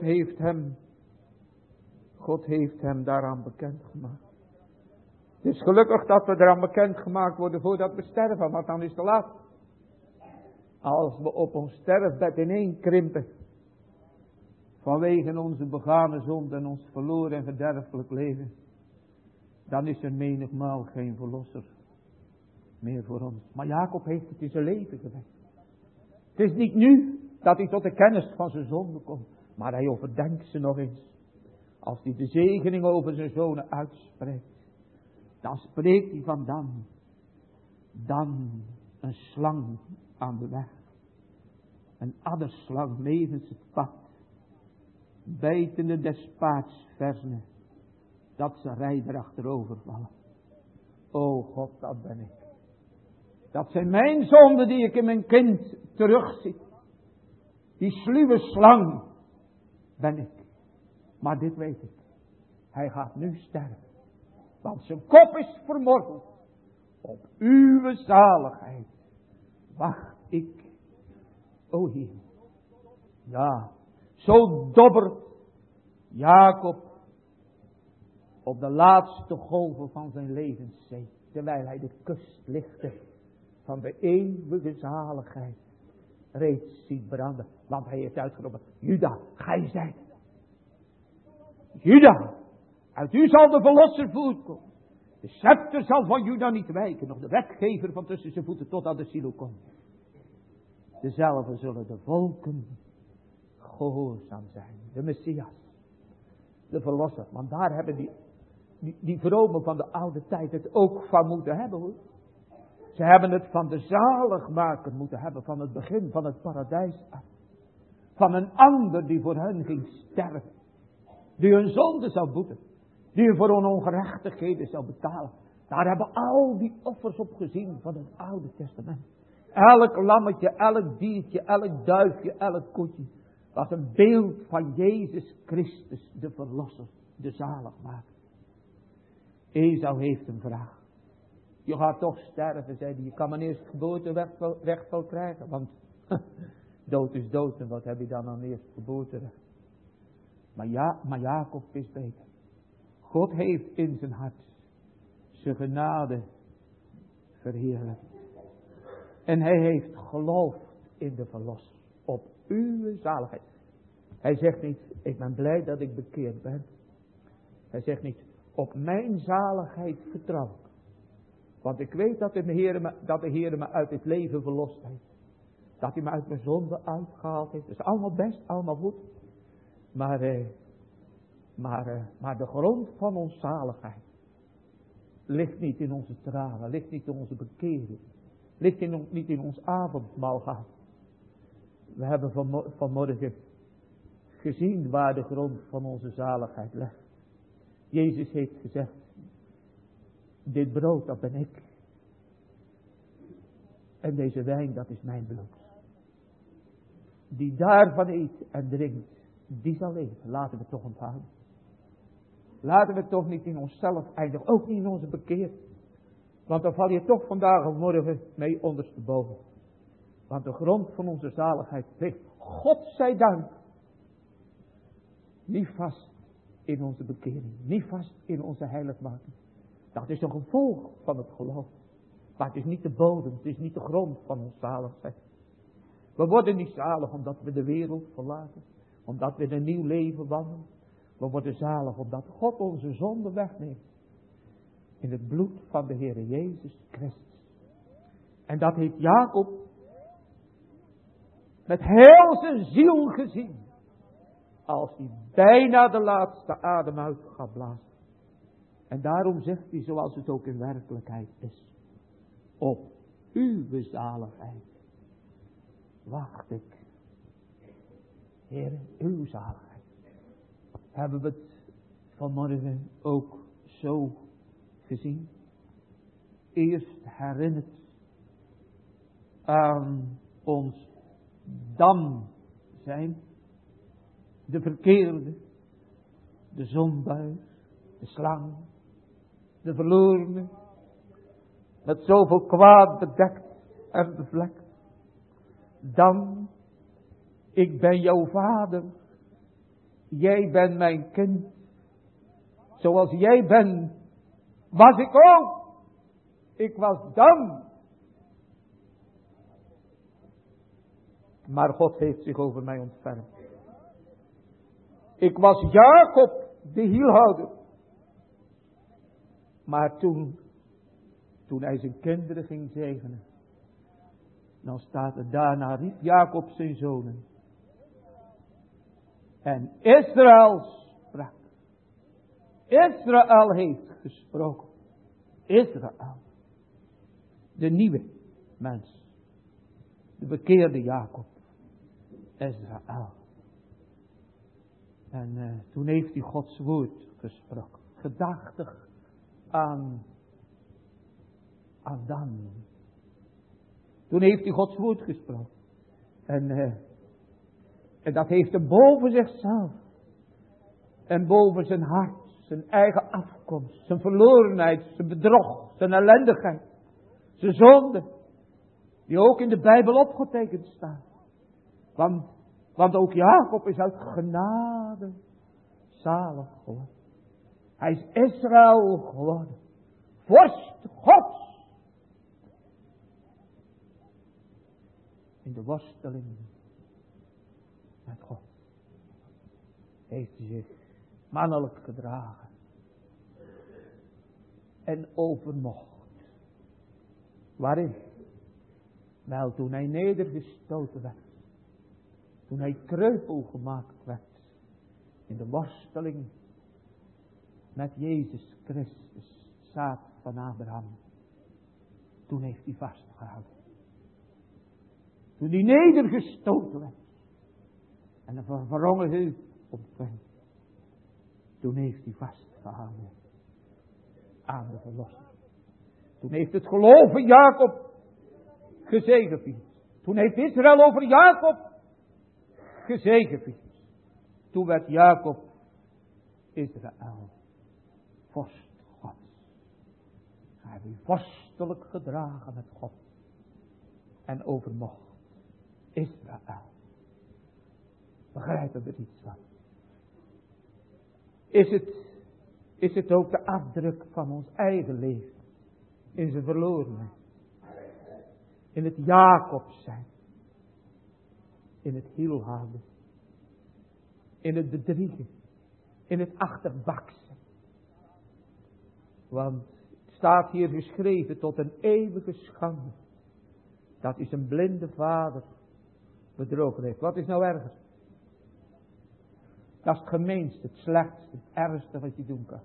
heeft hem daaraan bekendgemaakt. Het is gelukkig dat we eraan bekendgemaakt worden voordat we sterven. Want dan is het te laat. Als we op ons sterfbed ineenkrimpen. Vanwege onze begane zonde en ons verloren en verderfelijk leven. Dan is er menigmaal geen verlosser meer voor ons. Maar Jacob heeft het in zijn leven gewekt. Het is niet nu dat hij tot de kennis van zijn zonde komt. Maar hij overdenkt ze nog eens. Als hij de zegening over zijn zonen uitspreekt. Dan spreekt hij van dan een slang aan de weg. Een adderslang nevens het pad. Bijtende des paards versne. Dat ze rijder achterover vallen. O God, dat ben ik. Dat zijn mijn zonden die ik in mijn kind terugzie. Die sluwe slang ben ik. Maar dit weet ik. Hij gaat nu sterven. Want zijn kop is vermorzeld. Op uw zaligheid wacht ik. O Heer. Ja, zo dobbert Jacob op de laatste golven van zijn levenszee. Terwijl hij de kust lichtte van de eeuwige zaligheid reeds ziet branden. Want hij heeft uitgeroepen, Juda, gij zijt. Juda, uit u zal de verlosser voortkomen. De scepter zal van Juda niet wijken, nog de wetgever van tussen zijn voeten tot aan de Silo komt. Dezelfde zullen de volken gehoorzaam zijn. De Messias, de verlosser. Want daar hebben die vromen van de oude tijd het ook van moeten hebben, hoor. Ze hebben het van de zaligmaker moeten hebben, van het begin van het paradijs af. Van een ander die voor hen ging sterven. Die hun zonde zou boeten. Die voor hun ongerechtigheden zou betalen. Daar hebben al die offers op gezien van het Oude Testament. Elk lammetje, elk diertje, elk duifje, elk koetje was een beeld van Jezus Christus, de verlosser, de zaligmaker. Esau heeft een vraag. Je gaat toch sterven, zei hij. Je kan maar eerst geboorterecht wel krijgen. Want dood is dood. En wat heb je dan aan eerst geboorterecht? Maar Jacob is beter. God heeft in zijn hart zijn genade verheerlijkt. En hij heeft geloofd in de verlosser. Op uw zaligheid. Hij zegt niet, ik ben blij dat ik bekeerd ben. Hij zegt niet, op mijn zaligheid vertrouw ik. Want ik weet dat de Heer me uit het leven verlost heeft. Dat hij me uit mijn zonde uitgehaald heeft. Dat is allemaal best, allemaal goed. Maar de grond van onze zaligheid ligt niet in onze tranen, ligt niet in onze bekering. Ligt niet in ons avondmaalgaan. We hebben vanmorgen gezien waar de grond van onze zaligheid ligt. Jezus heeft gezegd, dit brood, dat ben ik. En deze wijn, dat is mijn bloed. Die daarvan eet en drinkt, die zal leven. Laten we toch onthouden. Laten we toch niet in onszelf eindigen. Ook niet in onze bekering. Want dan val je toch vandaag of morgen mee ondersteboven. Want de grond van onze zaligheid ligt, God zij dank, niet vast in onze bekering. Niet vast in onze heiligmaking. Dat is een gevolg van het geloof. Maar het is niet de bodem, het is niet de grond van ons zaligheid. We worden niet zalig omdat we de wereld verlaten. Omdat we een nieuw leven wandelen. We worden zalig omdat God onze zonde wegneemt. In het bloed van de Heer Jezus Christus. En dat heeft Jacob met heel zijn ziel gezien. Als hij bijna de laatste adem uit gaat blazen. En daarom zegt hij zoals het ook in werkelijkheid is. Op uw zaligheid wacht ik. Heer, uw zaligheid. Hebben we het vanmorgen ook zo gezien? Eerst herinnerd aan ons dam zijn. De verkeerde, de zondaar, de slang, de verlorene. Met zoveel kwaad bedekt en bevlekt. Dan, ik ben jouw vader. Jij bent mijn kind. Zoals jij bent, was ik ook. Ik was dan. Maar God heeft zich over mij ontfermd. Ik was Jacob, de hielhouder. Maar toen hij zijn kinderen ging zegenen, dan staat er daarna riep Jacob zijn zonen. En Israël sprak. Israël heeft gesproken. Israël. De nieuwe mens. De bekeerde Jacob. Israël. En toen heeft hij Gods woord gesproken. Gedachtig aan Dan. Toen heeft hij Gods woord gesproken. En dat heeft hem boven zichzelf. En boven zijn hart. Zijn eigen afkomst. Zijn verlorenheid. Zijn bedrog. Zijn ellendigheid. Zijn zonde. Die ook in de Bijbel opgetekend staan. Want ook Jacob is uit genade zalig geworden. Hij is Israël geworden. Vorst Gods. In de worsteling met God heeft hij zich mannelijk gedragen. En overmocht. Waarin? Wel, toen hij nedergestoten werd. Toen hij kreupel gemaakt werd. In de worsteling met Jezus Christus, zaad van Abraham. Toen heeft hij vastgehouden. Toen hij nedergestoten werd. En een verwrongen heup ontving. Toen heeft hij vastgehouden aan de verlossing. Toen heeft het geloof in Jacob gezegevierd. Toen heeft Israël over Jacob gezegevierd. Toen werd Jacob Israël vorst Gods. Hij heeft vorstelijk gedragen met God. En overmocht Israël. Begrijpen we iets van? Is het ook de afdruk van ons eigen leven? In zijn verlorenheid. In het Jacob zijn. In het hielhouden. In het bedriegen. In het achterbaksen. Want het staat hier geschreven tot een eeuwige schande. Dat is een blinde vader bedrogen heeft. Wat is nou erger? Dat is het gemeenste, het slechtste, het ergste wat je doen kan.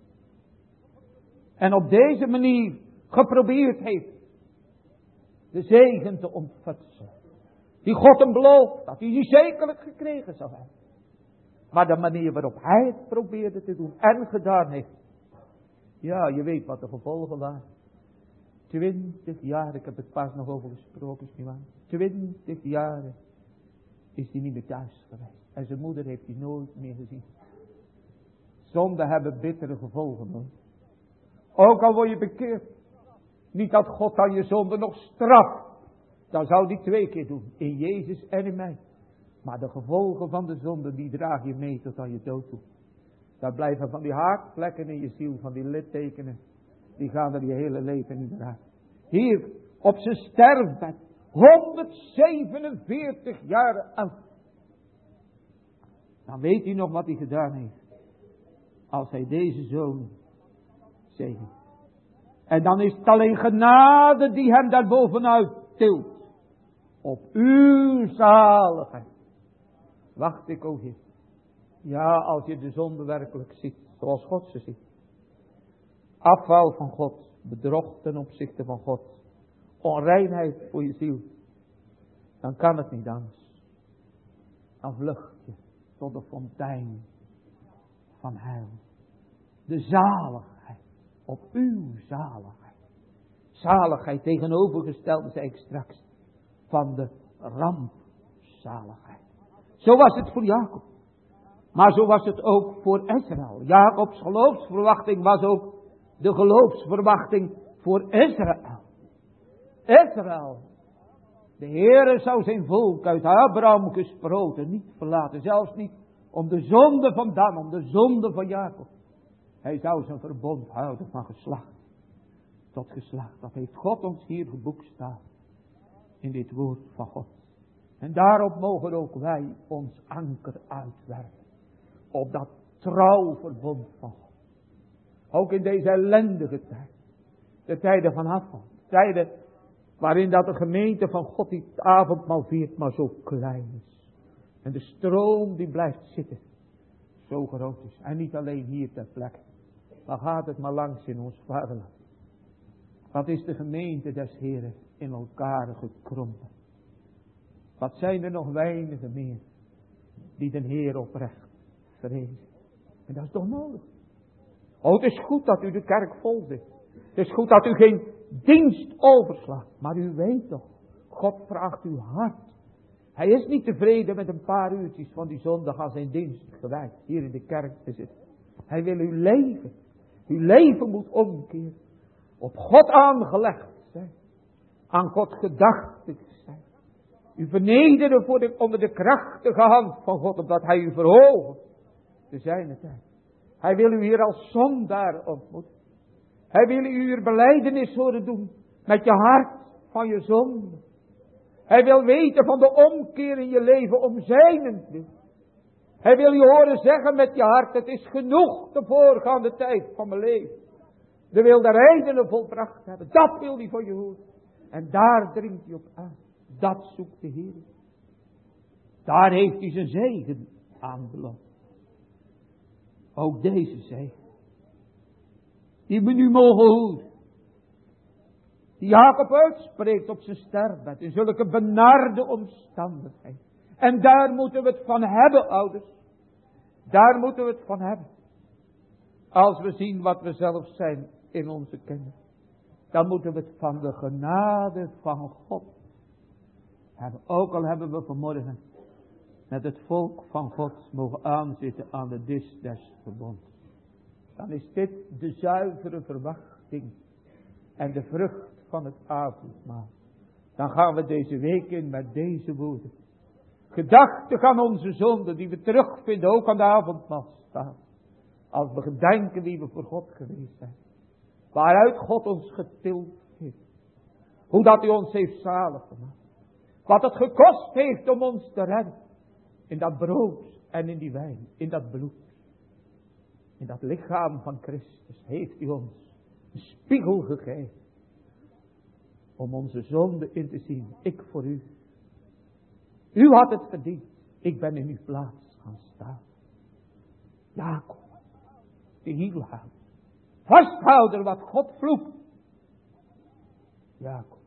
En op deze manier geprobeerd heeft de zegen te ontfutselen. Die God hem belooft, dat hij die zekerlijk gekregen zou hebben. Maar de manier waarop hij het probeerde te doen en gedaan heeft. Ja, je weet wat de gevolgen waren. 20 jaar, ik heb het pas nog over gesproken, is niet waar. 20 jaar is hij niet meer thuis geweest. En zijn moeder heeft hij nooit meer gezien. Zonden hebben bittere gevolgen, hoor. Ook al word je bekeerd. Niet dat God aan je zonde nog straft. Dan zou hij 2 keer doen. In Jezus en in mij. Maar de gevolgen van de zonde, die draag je mee tot aan je dood toe. Daar blijven van die haakvlekken in je ziel, van die littekenen. Die gaan er je hele leven niet meer uit. Hier, op zijn sterfbed. 147 jaar oud. Dan weet hij nog wat hij gedaan heeft. Als hij deze zoon zegent. En dan is het alleen genade die hem daarbovenuit tilt. Op uw zaligheid. Wacht ik ook hier. Ja, als je de zonde werkelijk ziet. Zoals God ze ziet. Afval van God. Bedrog ten opzichte van God. Onreinheid voor je ziel. Dan kan het niet anders. Dan vlucht je tot de fontein van heil. De zaligheid. Op uw zaligheid. Zaligheid tegenovergesteld, zei ik straks, van de rampzaligheid. Zo was het voor Jacob. Maar zo was het ook voor Israël. Jacobs geloofsverwachting was ook de geloofsverwachting voor Israël. Israël. De Heere zou zijn volk uit Abraham gesproken niet verlaten. Zelfs niet om de zonde van Dan, om de zonde van Jacob. Hij zou zijn verbond houden van geslacht tot geslacht. Dat heeft God ons hier geboekstaafd. In dit woord van God. En daarop mogen ook wij ons anker uitwerpen. Op dat trouw verbond van God. Ook in deze ellendige tijd. De tijden van afval. Tijden waarin dat de gemeente van God die het avondmaal viert maar zo klein is. En de stroom die blijft zitten. zo groot is. En niet alleen hier ter plekke. Maar gaat het maar langs in ons vaderland. Wat is de gemeente des Heren in elkaar gekrompen. Wat zijn er nog weinigen meer die de Heer oprecht vrezen. En dat is toch nodig. Oh, het is goed dat u de kerk vol zit. Het is goed dat u geen dienst overslaat. Maar u weet toch, God vraagt uw hart. Hij is niet tevreden met een paar uurtjes van die zondag aan zijn dienst gewijd. Hier in de kerk te zitten. Hij wil uw leven. Uw leven moet omkeren. Op God aangelegd zijn. Aan God gedachtig zijn. U vernederen onder de krachtige hand van God. Omdat hij u verhoogt. Te zijne tijd. Hij wil u hier als zondaar ontmoeten. Hij wil u uw belijdenis horen doen. Met je hart van je zonde. Hij wil weten van de omkeer in je leven om zijnentwil. Hij wil je horen zeggen met je hart. Het is genoeg de voorgaande tijd van mijn leven. De wil de redenen volbracht hebben. Dat wil hij van je horen. En daar dringt hij op aan. Dat zoekt de Heer. Daar heeft hij zijn zegen aan beloofd. Ook deze zegen. Die we nu mogen horen. Die Jacob uitspreekt op zijn sterfbed. In zulke benarde omstandigheden. En daar moeten we het van hebben, ouders. Daar moeten we het van hebben. Als we zien wat we zelf zijn in onze kinderen. Dan moeten we het van de genade van God hebben. Ook al hebben we vanmorgen met het volk van God mogen aanzitten aan de dis des verbonds. Dan is dit de zuivere verwachting en de vrucht van het avondmaal. Dan gaan we deze week in met deze woorden. Gedachtig aan onze zonden die we terugvinden ook aan de avondmaal staan. Als we gedenken wie we voor God geweest zijn. Waaruit God ons getild heeft. Hoe dat hij ons heeft zalig gemaakt. Wat het gekost heeft om ons te redden. In dat brood en in die wijn. In dat bloed. In dat lichaam van Christus heeft hij ons een spiegel gegeven. Om onze zonde in te zien. Ik voor u. U had het verdiend. Ik ben in uw plaats gaan staan. Jacob. De hielhouder. Vasthouder wat God vloekt. Jacob.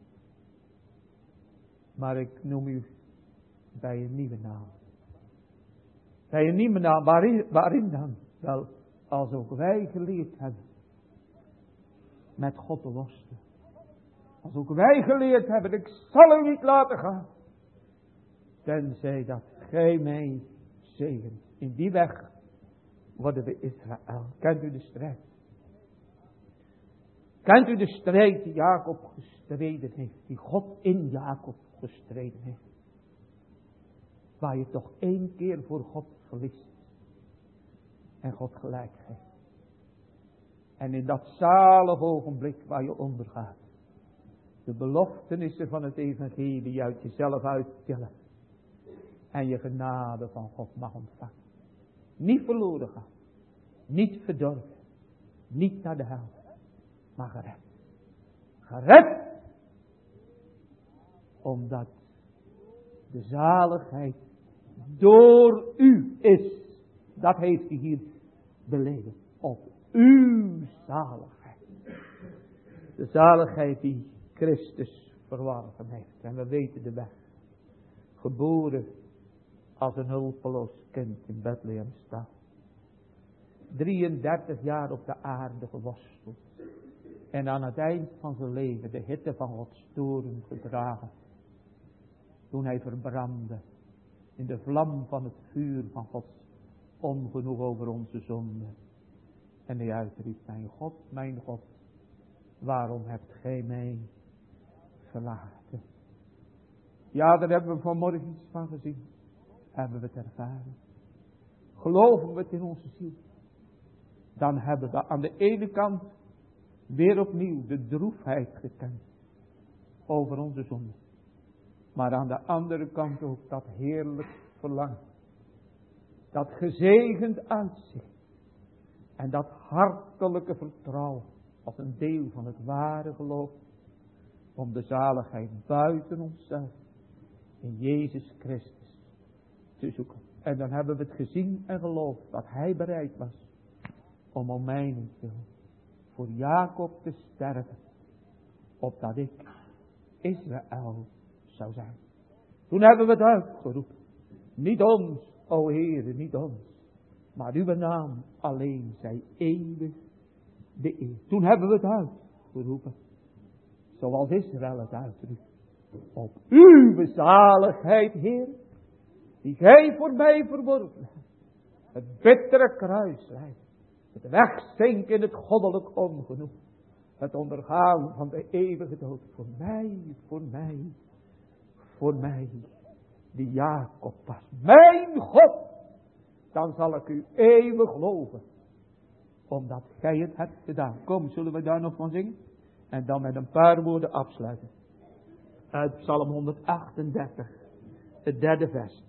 Maar ik noem u bij een nieuwe naam. Bij een nieuwe naam. Waarin dan? Wel, als ook wij geleerd hebben. Met God te worstelen. Als ook wij geleerd hebben. Ik zal u niet laten gaan. Tenzij dat gij mij zegent. In die weg worden we Israël. Kent u de strijd? Kent u de strijd die Jacob gestreden heeft? Die God in Jacob gestreden heeft? Waar je toch 1 keer voor God verliest. En God gelijk geeft. En in dat zalige ogenblik waar je ondergaat. De beloftenissen van het evangelie uit jezelf uittillen. En je genade van God mag ontvangen. Niet verloren gaan. Niet verdorven. Niet naar de hel. Maar gered. Gered. Omdat de zaligheid door u is. Dat heeft hij hier beleden. Op uw zaligheid. De zaligheid die Christus verworven heeft. En we weten de weg. Geboren als een hulpeloos kind in Bethlehem staat. 33 jaar op de aarde geworsteld. En aan het eind van zijn leven de hitte van Gods toorn gedragen. Toen hij verbrandde in de vlam van het vuur van Gods ongenoeg over onze zonde. En hij uitriep, mijn God, waarom hebt gij mij verlaten? Ja, daar hebben we vanmorgen iets van gezien. Hebben we het ervaren. Geloven we het in onze ziel. Dan hebben we aan de ene kant weer opnieuw de droefheid gekend. Over onze zonde. Maar aan de andere kant ook dat heerlijk verlangen. Dat gezegend uitzicht. En dat hartelijke vertrouwen. Als een deel van het ware geloof. Om de zaligheid buiten onszelf. In Jezus Christus te zoeken. En dan hebben we het gezien en geloofd dat hij bereid was om mijnentwil voor Jacob te sterven, opdat ik Israël zou zijn. Toen hebben we het uitgeroepen. Niet ons, o Heere, niet ons, maar uw naam alleen zij eeuwig de eer. Toen hebben we het uitgeroepen, zoals Israël het uitroept. Op uw zaligheid, Heer, die gij voor mij verworven hebt. Het bittere kruislijden, het wegzinken in het goddelijk ongenoeg, het ondergaan van de eeuwige dood. Voor mij, die Jacob was. Mijn God, dan zal ik u eeuwig loven, omdat gij het hebt gedaan. Kom, zullen we daar nog van zingen? En dan met een paar woorden afsluiten. Uit Psalm 138, het 3e vers.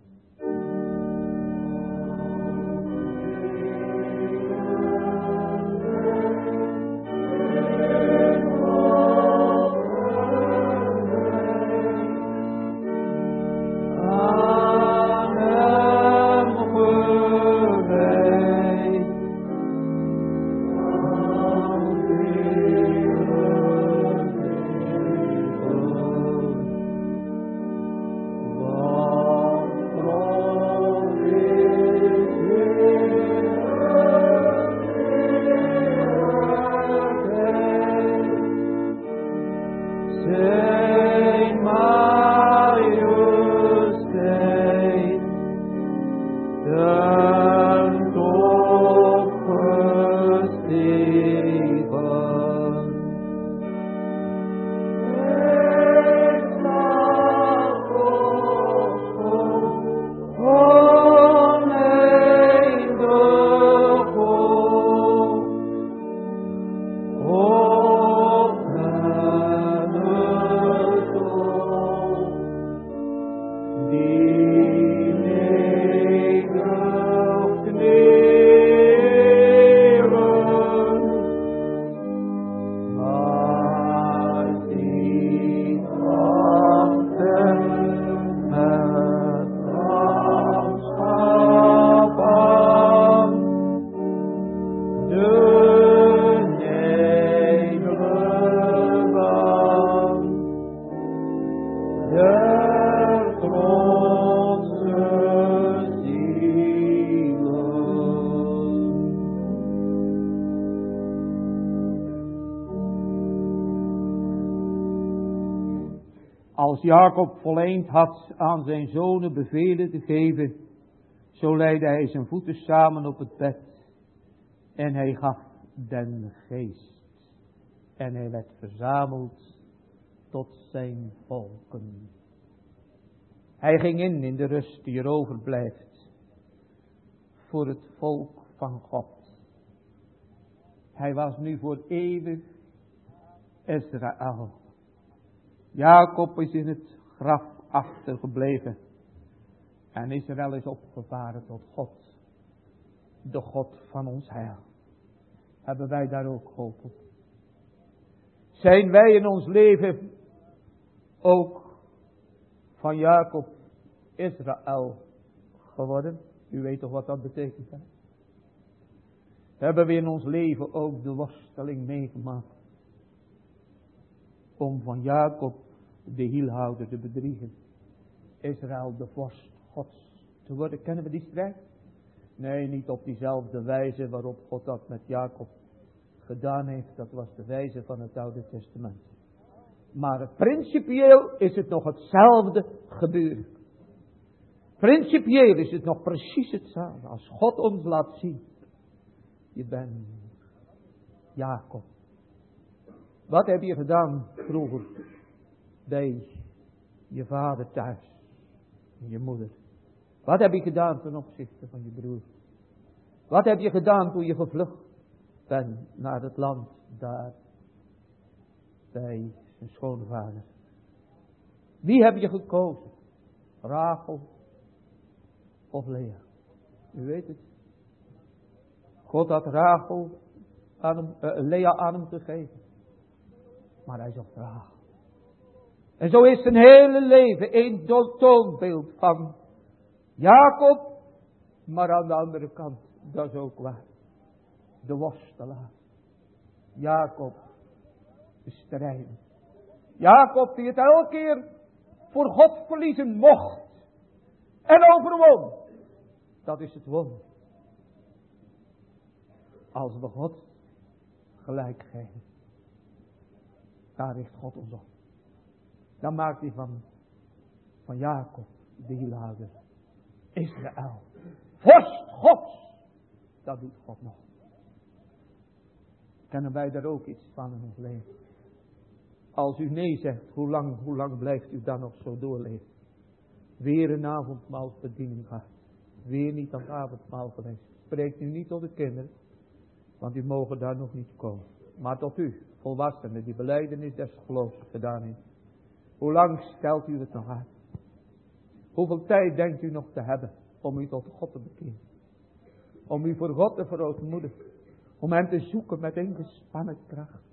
Als Jacob volleend had aan zijn zonen bevelen te geven, zo leidde hij zijn voeten samen op het bed en hij gaf den geest. En hij werd verzameld tot zijn volken. Hij ging in de rust die er overblijft voor het volk van God. Hij was nu voor eeuwig Israël. Jacob is in het graf achtergebleven. En Israël is opgevaren tot God. De God van ons heil. Hebben wij daar ook hoop op? Zijn wij in ons leven ook van Jacob Israël geworden? U weet toch wat dat betekent, hè? Hebben we in ons leven ook de worsteling meegemaakt om van Jacob de hielhouder te bedriegen, Israël de vorst Gods te worden? Kennen we die strijd? Nee, niet op diezelfde wijze waarop God dat met Jacob gedaan heeft. Dat was de wijze van het Oude Testament. Maar principieel is het nog hetzelfde gebeuren. Principieel is het nog precies hetzelfde. Als God ons laat zien, je bent Jacob. Wat heb je gedaan vroeger bij je vader thuis en je moeder? Wat heb je gedaan ten opzichte van je broer? Wat heb je gedaan toen je gevlucht bent naar het land daar bij zijn schoonvader? Wie heb je gekozen? Rachel of Lea? U weet het. God had Lea aan hem gegeven. Maar hij zocht Rachel. En zo is zijn hele leven een toonbeeld van Jacob Maar aan de andere kant, dat is ook waar. De worstelaar. Jacob, de strijder. Jacob die het elke keer voor God verliezen mocht. En overwon. Dat is het wonder. Als we God gelijk geven. Daar richt God ons op. Dan maakt hij van Jacob die lager Israël. Vorst Gods. Dat doet God nog. Kennen wij daar ook iets van in ons leven? Als u nee zegt, hoe lang blijft u dan nog zo doorleven? Weer een avondmaalsbediening gehad. Weer niet aan het avondmaal geweest. Spreekt nu niet tot de kinderen. Want die mogen daar nog niet komen. Maar tot u, volwassenen, die belijdenis des geloofs gedaan heeft. Hoe lang stelt u het nog uit? Hoeveel tijd denkt u nog te hebben om u tot God te bekeren? Om u voor God te verootmoedigen. Om hem te zoeken met ingespannen kracht.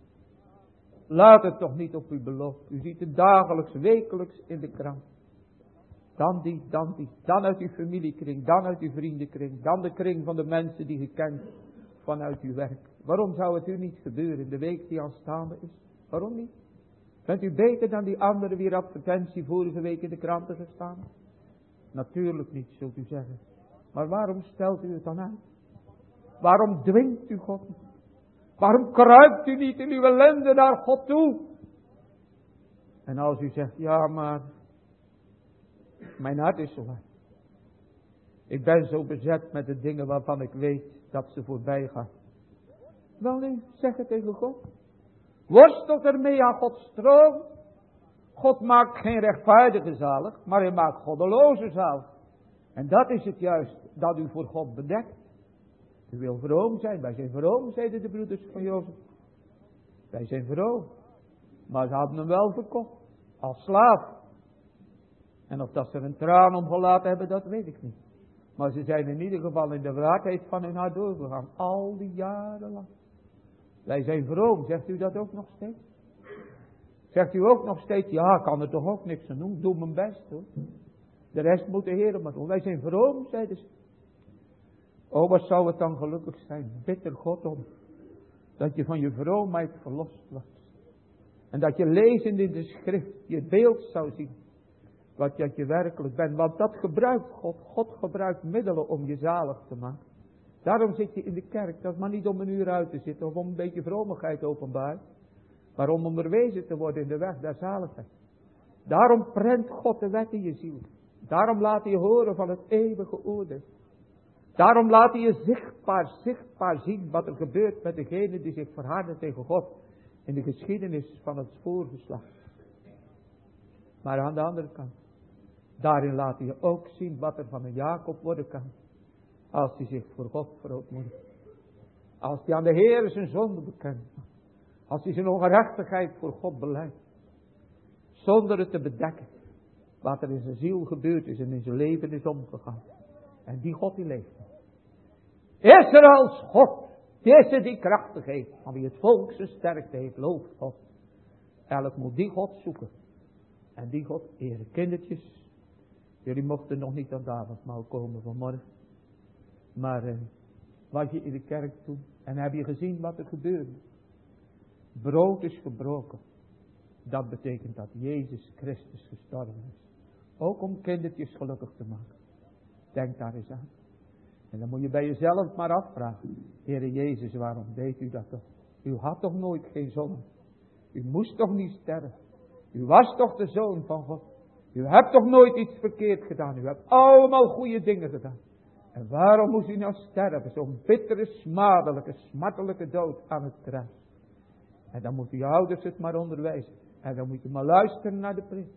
Laat het toch niet op u beloven. U ziet het dagelijks, wekelijks in de krant. Dan die. Dan uit uw familiekring, dan uit uw vriendenkring. Dan de kring van de mensen die gekend vanuit uw werk. Waarom zou het u niet gebeuren in de week die aanstaande is? Waarom niet? Bent u beter dan die anderen wie advertentie vorige week in de kranten gestaan? Natuurlijk niet, zult u zeggen. Maar waarom stelt u het dan uit? Waarom dwingt u God niet? Waarom kruipt u niet in uw ellende naar God toe? En als u zegt, ja maar, mijn hart is zo hard. Ik ben zo bezet met de dingen waarvan ik weet dat ze voorbij gaan. Wel nu, zeg het tegen God. Worstelt ermee aan Gods troon. God maakt geen rechtvaardige zalig, maar hij maakt goddeloze zalig. En dat is het juist dat u voor God bedekt. U wil vroom zijn. Wij zijn vroom, zeiden de broeders van Jozef. Wij zijn vroom. Maar ze hadden hem wel verkocht. Als slaaf. En of dat ze een traan om gelaten hebben, dat weet ik niet. Maar ze zijn in ieder geval in de wraakheid van hun hart doorgegaan. Al die jaren lang. Wij zijn vroom. Zegt u dat ook nog steeds? Zegt u ook nog steeds, ja, ik kan er toch ook niks aan doen. Doe mijn best hoor. De rest moet de Heer maar doen. Wij zijn vroom, zeiden ze. Oh, wat zou het dan gelukkig zijn. Bid er God om. Dat je van je vroomheid verlost wordt. En dat je lezend in de schrift je beeld zou zien. Wat je werkelijk bent. Want dat gebruikt God. God gebruikt middelen om je zalig te maken. Daarom zit je in de kerk. Dat is maar niet om een uur uit te zitten. Of om een beetje vromigheid openbaar. Maar om onderwezen te worden in de weg der zaligheid. Daarom prent God de wet in je ziel. Daarom laat hij je horen van het eeuwige oordeel. Daarom laat hij je zichtbaar zien wat er gebeurt met degenen die zich verharden tegen God. In de geschiedenis van het voorgeslacht. Maar aan de andere kant. Daarin laat hij je ook zien wat er van een Jacob worden kan. Als hij zich voor God verootmoedigt. Als hij aan de Heer zijn zonde bekent. Als hij zijn ongerechtigheid voor God beleidt. Zonder het te bedekken. Wat er in zijn ziel gebeurd is en in zijn leven is omgegaan. En die God die leeft. Israëls God. Deze die krachtig heeft. Van wie het volk zijn sterkte heeft. Looft God. Elk moet die God zoeken. En die God eren. Kindertjes. Jullie mochten nog niet aan het avondmaal komen vanmorgen. Maar was je in de kerk toen. En heb je gezien wat er gebeurde. Brood is gebroken. Dat betekent dat Jezus Christus gestorven is. Ook om kindertjes gelukkig te maken. Denk daar eens aan. En dan moet je bij jezelf maar afvragen. Heere Jezus, waarom deed u dat toch? U had toch nooit geen zonde? U moest toch niet sterven? U was toch de Zoon van God? U hebt toch nooit iets verkeerd gedaan? U hebt allemaal goede dingen gedaan. En waarom moest u nou sterven? Zo'n bittere, smadelijke, smartelijke dood aan het kruis. En dan moeten je ouders het maar onderwijzen. En dan moet je maar luisteren naar de preek.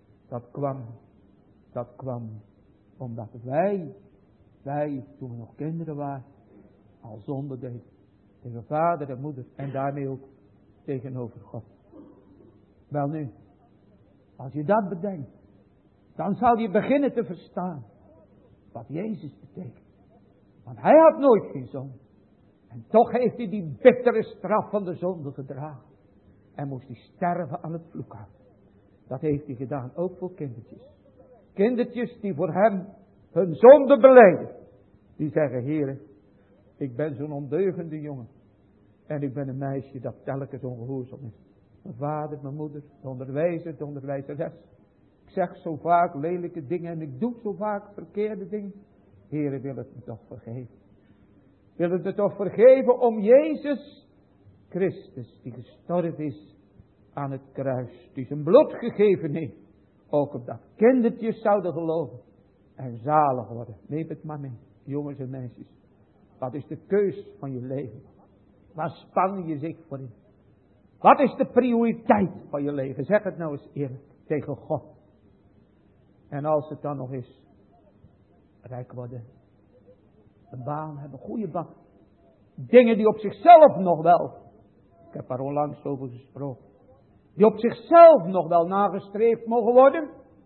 Dat kwam omdat wij, toen we nog kinderen waren, al zonde deden. Tegen vader en moeder en daarmee ook tegenover God. Wel nu, als je dat bedenkt, dan zal je beginnen te verstaan wat Jezus betekent. Want hij had nooit geen zonde. En toch heeft hij die bittere straf van de zonde gedragen. En moest hij sterven aan het vloekhout. Dat heeft hij gedaan, ook voor kindertjes. Kindertjes die voor hem hun zonde belijden. Die zeggen, Heere, ik ben zo'n ondeugende jongen. En ik ben een meisje dat telkens ongehoorzaam is. Mijn vader, mijn moeder, de onderwijzer, de onderwijzeres. Ik zeg zo vaak lelijke dingen en ik doe zo vaak verkeerde dingen. Heere, wil het me toch vergeven. Wil het me toch vergeven om Jezus Christus, die gestorven is aan het kruis. Die zijn bloed gegeven heeft. Ook opdat kindertjes zouden geloven. En zalig worden. Neem het maar mee, jongens en meisjes. Wat is de keus van je leven? Waar span je zich voor in? Wat is de prioriteit van je leven? Zeg het nou eens eerlijk tegen God. En als het dan nog is, rijk worden. Een baan hebben, een goede baan. Dingen die op zichzelf nog wel, ik heb daar onlangs over gesproken, die op zichzelf nog wel nagestreefd mogen worden,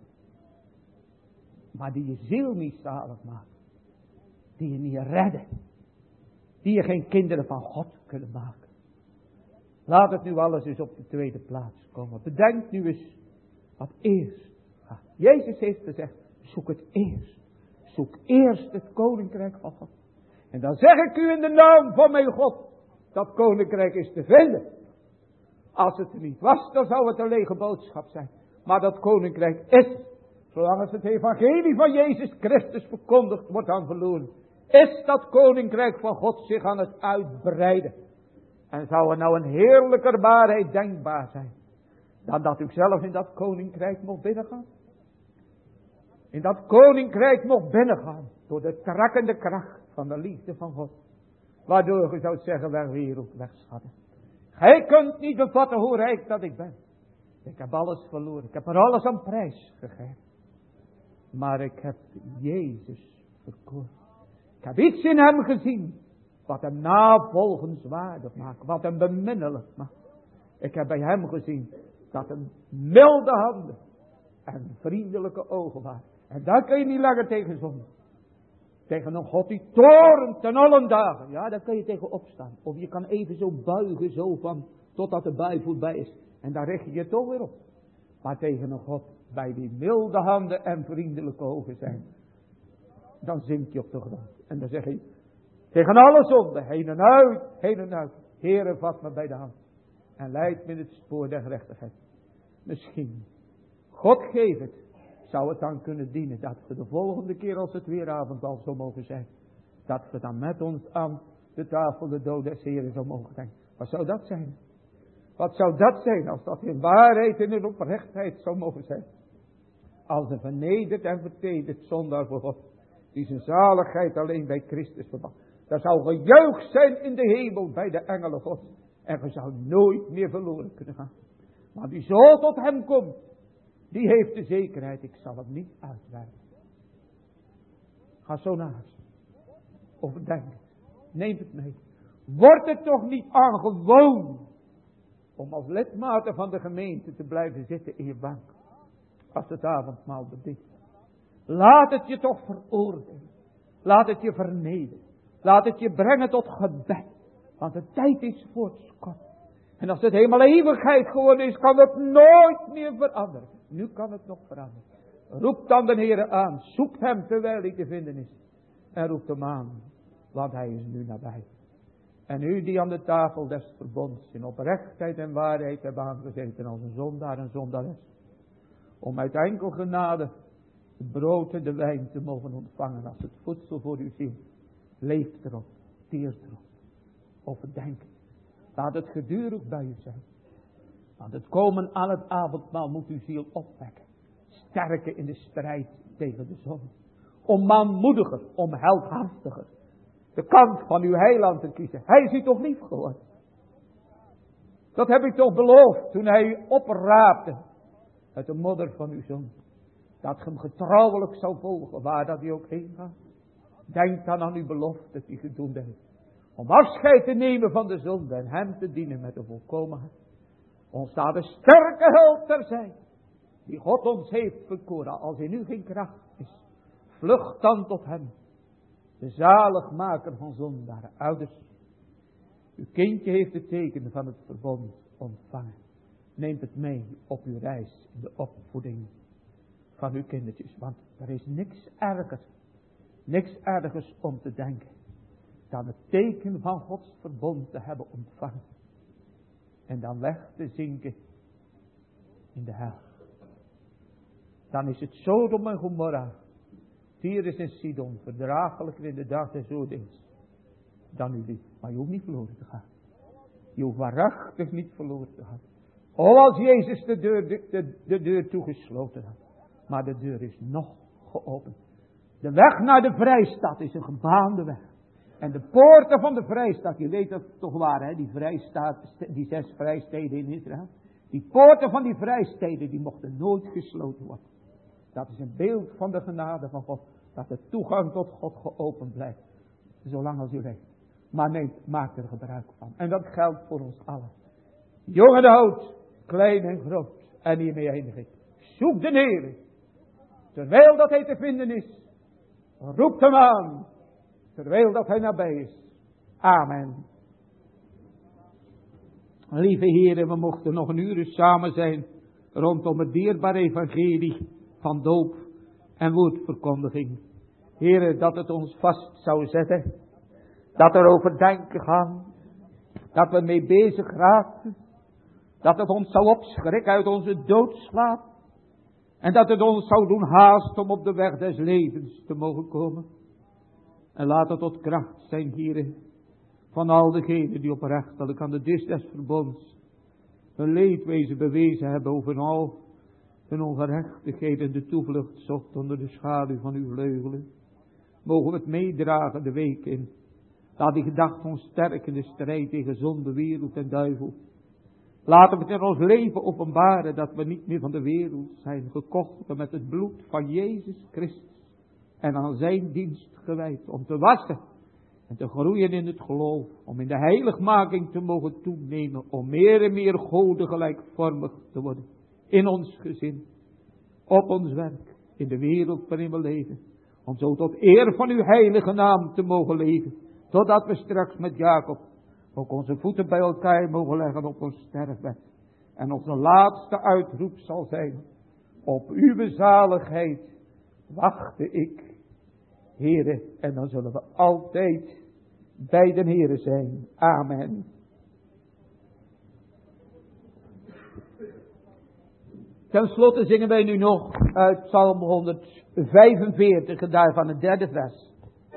maar die je ziel niet zalig maken. Die je niet redden. Die je geen kinderen van God kunnen maken. Laat het nu alles eens op de tweede plaats komen. Bedenk nu eens wat eerst gaat. Jezus heeft gezegd, zoek het eerst. Zoek eerst het koninkrijk van God. En dan zeg ik u in de naam van mijn God, dat koninkrijk is te vinden. Als het er niet was, dan zou het een lege boodschap zijn. Maar dat koninkrijk is, zolang als het evangelie van Jezus Christus verkondigd wordt aan verloren, is dat koninkrijk van God zich aan het uitbreiden. En zou er nou een heerlijker waarheid denkbaar zijn, dan dat u zelf in dat koninkrijk mocht binnengaan? In dat koninkrijk mocht binnengaan, door de trekkende kracht van de liefde van God. Waardoor je zou zeggen, weg wereld, weg schatten. Gij kunt niet bevatten hoe rijk dat ik ben. Ik heb alles verloren, ik heb er alles aan prijs gegeven. Maar ik heb Jezus verkocht. Ik heb iets in hem gezien, wat hem navolgenswaardig maakt, wat hem beminnelijk maakt. Ik heb bij hem gezien, dat hem milde handen en vriendelijke ogen waren. En daar kun je niet langer tegen zonnen. Tegen een God die toornt ten allen dagen. Ja, daar kun je tegen opstaan. Of je kan even zo buigen, zo van, totdat de bui voorbij is. En daar richt je je toch weer op. Maar tegen een God, bij die milde handen en vriendelijke ogen zijn, dan zink je op de grond. En dan zeg je, tegen alle zonden, heen en uit, heen en uit. Heere, vat me bij de hand. En leid me in het spoor der gerechtigheid. Misschien, God geeft het, zou het dan kunnen dienen dat we de volgende keer als het weer avondmaal zou mogen zijn, dat we dan met ons aan de tafel de dood des Heren zou mogen denken. Wat zou dat zijn? Wat zou dat zijn als dat in waarheid en in oprechtheid zou mogen zijn? Als een vernederd en vertederd zondaar voor God, die zijn zaligheid alleen bij Christus verband. Daar zou gejuich zijn in de hemel bij de engelen God. En je zou nooit meer verloren kunnen gaan. Maar wie zo tot hem komt, die heeft de zekerheid, ik zal hem niet uitwijden. Ga zo naar huis. Overdenk het. Neem het mee. Wordt het toch niet aangewoon om als lidmaten van de gemeente te blijven zitten in je bank, als het avondmaal bedient? Laat het je toch veroordelen. Laat het je vernederen. Laat het je brengen tot gebed. Want de tijd is voortschot. En als het helemaal eeuwigheid geworden is, kan het nooit meer veranderen. Nu kan het nog veranderen. Roep dan de Heere aan. Zoek hem terwijl hij te vinden is. En roep hem aan. Want hij is nu nabij. En u die aan de tafel des verbonds in oprechtheid en waarheid hebben aangezeten als een zondaar en zondares. Om uit enkel genade het brood en de wijn te mogen ontvangen als het voedsel voor uw ziel. Leef erop, teert erop. Overdenk het. Laat het gedurig bij u zijn. Want het komen aan het avondmaal moet uw ziel opwekken. Sterken in de strijd tegen de zonde. Om manmoediger, om heldhaftiger. De kant van uw heiland te kiezen. Hij is u toch lief geworden. Dat heb ik toch beloofd toen hij u opraapte uit de modder van uw zonde. Dat ge hem getrouwelijk zou volgen waar dat u ook heen gaat. Denk dan aan uw belofte die ge doen heeft. Om afscheid te nemen van de zonde en hem te dienen met de volkomenheid. Ons daar de sterke hulp ter zijn. Die God ons heeft verkoren. Als in u geen kracht is. Vlucht dan tot hem. De zaligmaker van zondaren. Ouders. Uw kindje heeft het teken van het verbond ontvangen. Neemt het mee op uw reis in de opvoeding van uw kindertjes. Want er is niks ergers Niks ergers om te denken dan het teken van Gods verbond te hebben ontvangen. En dan weg te zinken in de hel. Dan is het Sodom en Gomorra, Tyrus en Sidon, verdraaglijker in de dag des oordeels dan u lief. Maar je hoeft niet verloren te gaan. Je hoeft waarachtig niet verloren te gaan. O, als Jezus de deur toegesloten had. Maar de deur is nog geopend. De weg naar de vrijstad is een gebaande weg. En de poorten van de vrijstad, je weet dat toch waar, hè? Die 6 vrijsteden in Israël. Die poorten van die vrijsteden, die mochten nooit gesloten worden. Dat is een beeld van de genade van God. Dat de toegang tot God geopend blijft. Zolang als u leeft. Maar nee, maak er gebruik van. En dat geldt voor ons allen. Jong en oud, klein en groot. En hiermee eindig ik. Zoek de Heer. Terwijl dat hij te vinden is. Roep hem aan. Terwijl dat hij nabij is. Amen. Lieve heren, we mochten nog een uur samen zijn. Rondom het dierbare evangelie van doop en woordverkondiging. Heren, dat het ons vast zou zetten. Dat we erover denken gaan. Dat we mee bezig raken. Dat het ons zou opschrikken uit onze doodslaap. En dat het ons zou doen haast om op de weg des levens te mogen komen. En laat het tot kracht zijn, heren, van al degenen die oprechtelijk aan de dis des verbonds hun leedwezen bewezen hebben over al hun ongerechtigheden de toevlucht zocht onder de schaduw van uw vleugelen. Mogen we het meedragen de week in. Laat die gedachte ons sterk in de strijd tegen zonde, wereld en duivel. Laten we het in ons leven openbaren dat we niet meer van de wereld zijn, gekocht met het bloed van Jezus Christus. En aan zijn dienst gewijd om te wassen en te groeien in het geloof. Om in de heiligmaking te mogen toenemen. Om meer en meer goden gelijkvormig te worden. In ons gezin, op ons werk, in de wereld waarin we leven. Om zo tot eer van uw heilige naam te mogen leven. Totdat we straks met Jacob ook onze voeten bij elkaar mogen leggen op ons sterfbed. En onze laatste uitroep zal zijn: op uw zaligheid wachtte ik, Heere. En dan zullen we altijd bij de Heere zijn. Amen. Ten slotte zingen wij nu nog uit Psalm 145, en daarvan het 3e vers.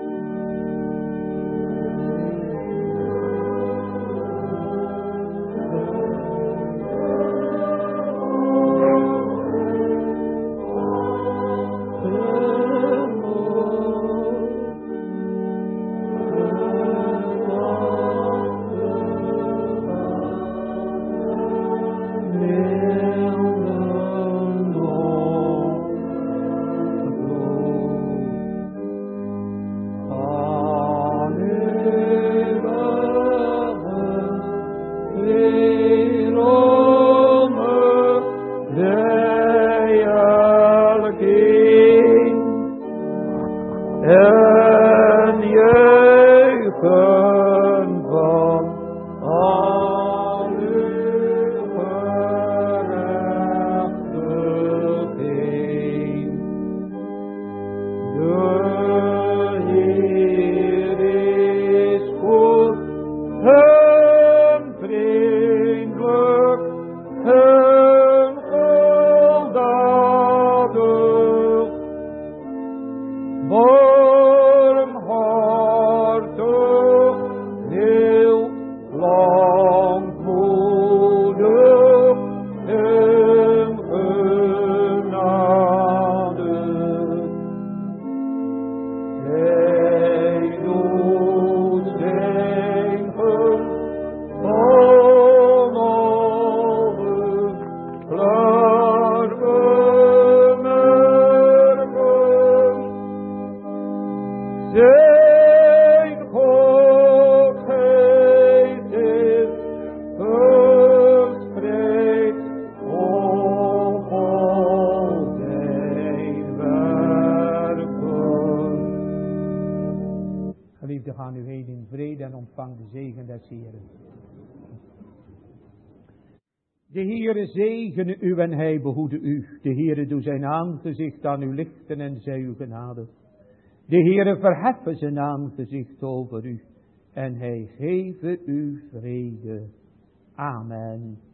De Heere zegene u en hij behoede u. De Heere doe zijn aangezicht aan u lichten en zij u genade. De Heere verheffen zijn aangezicht over u en hij geven u vrede. Amen.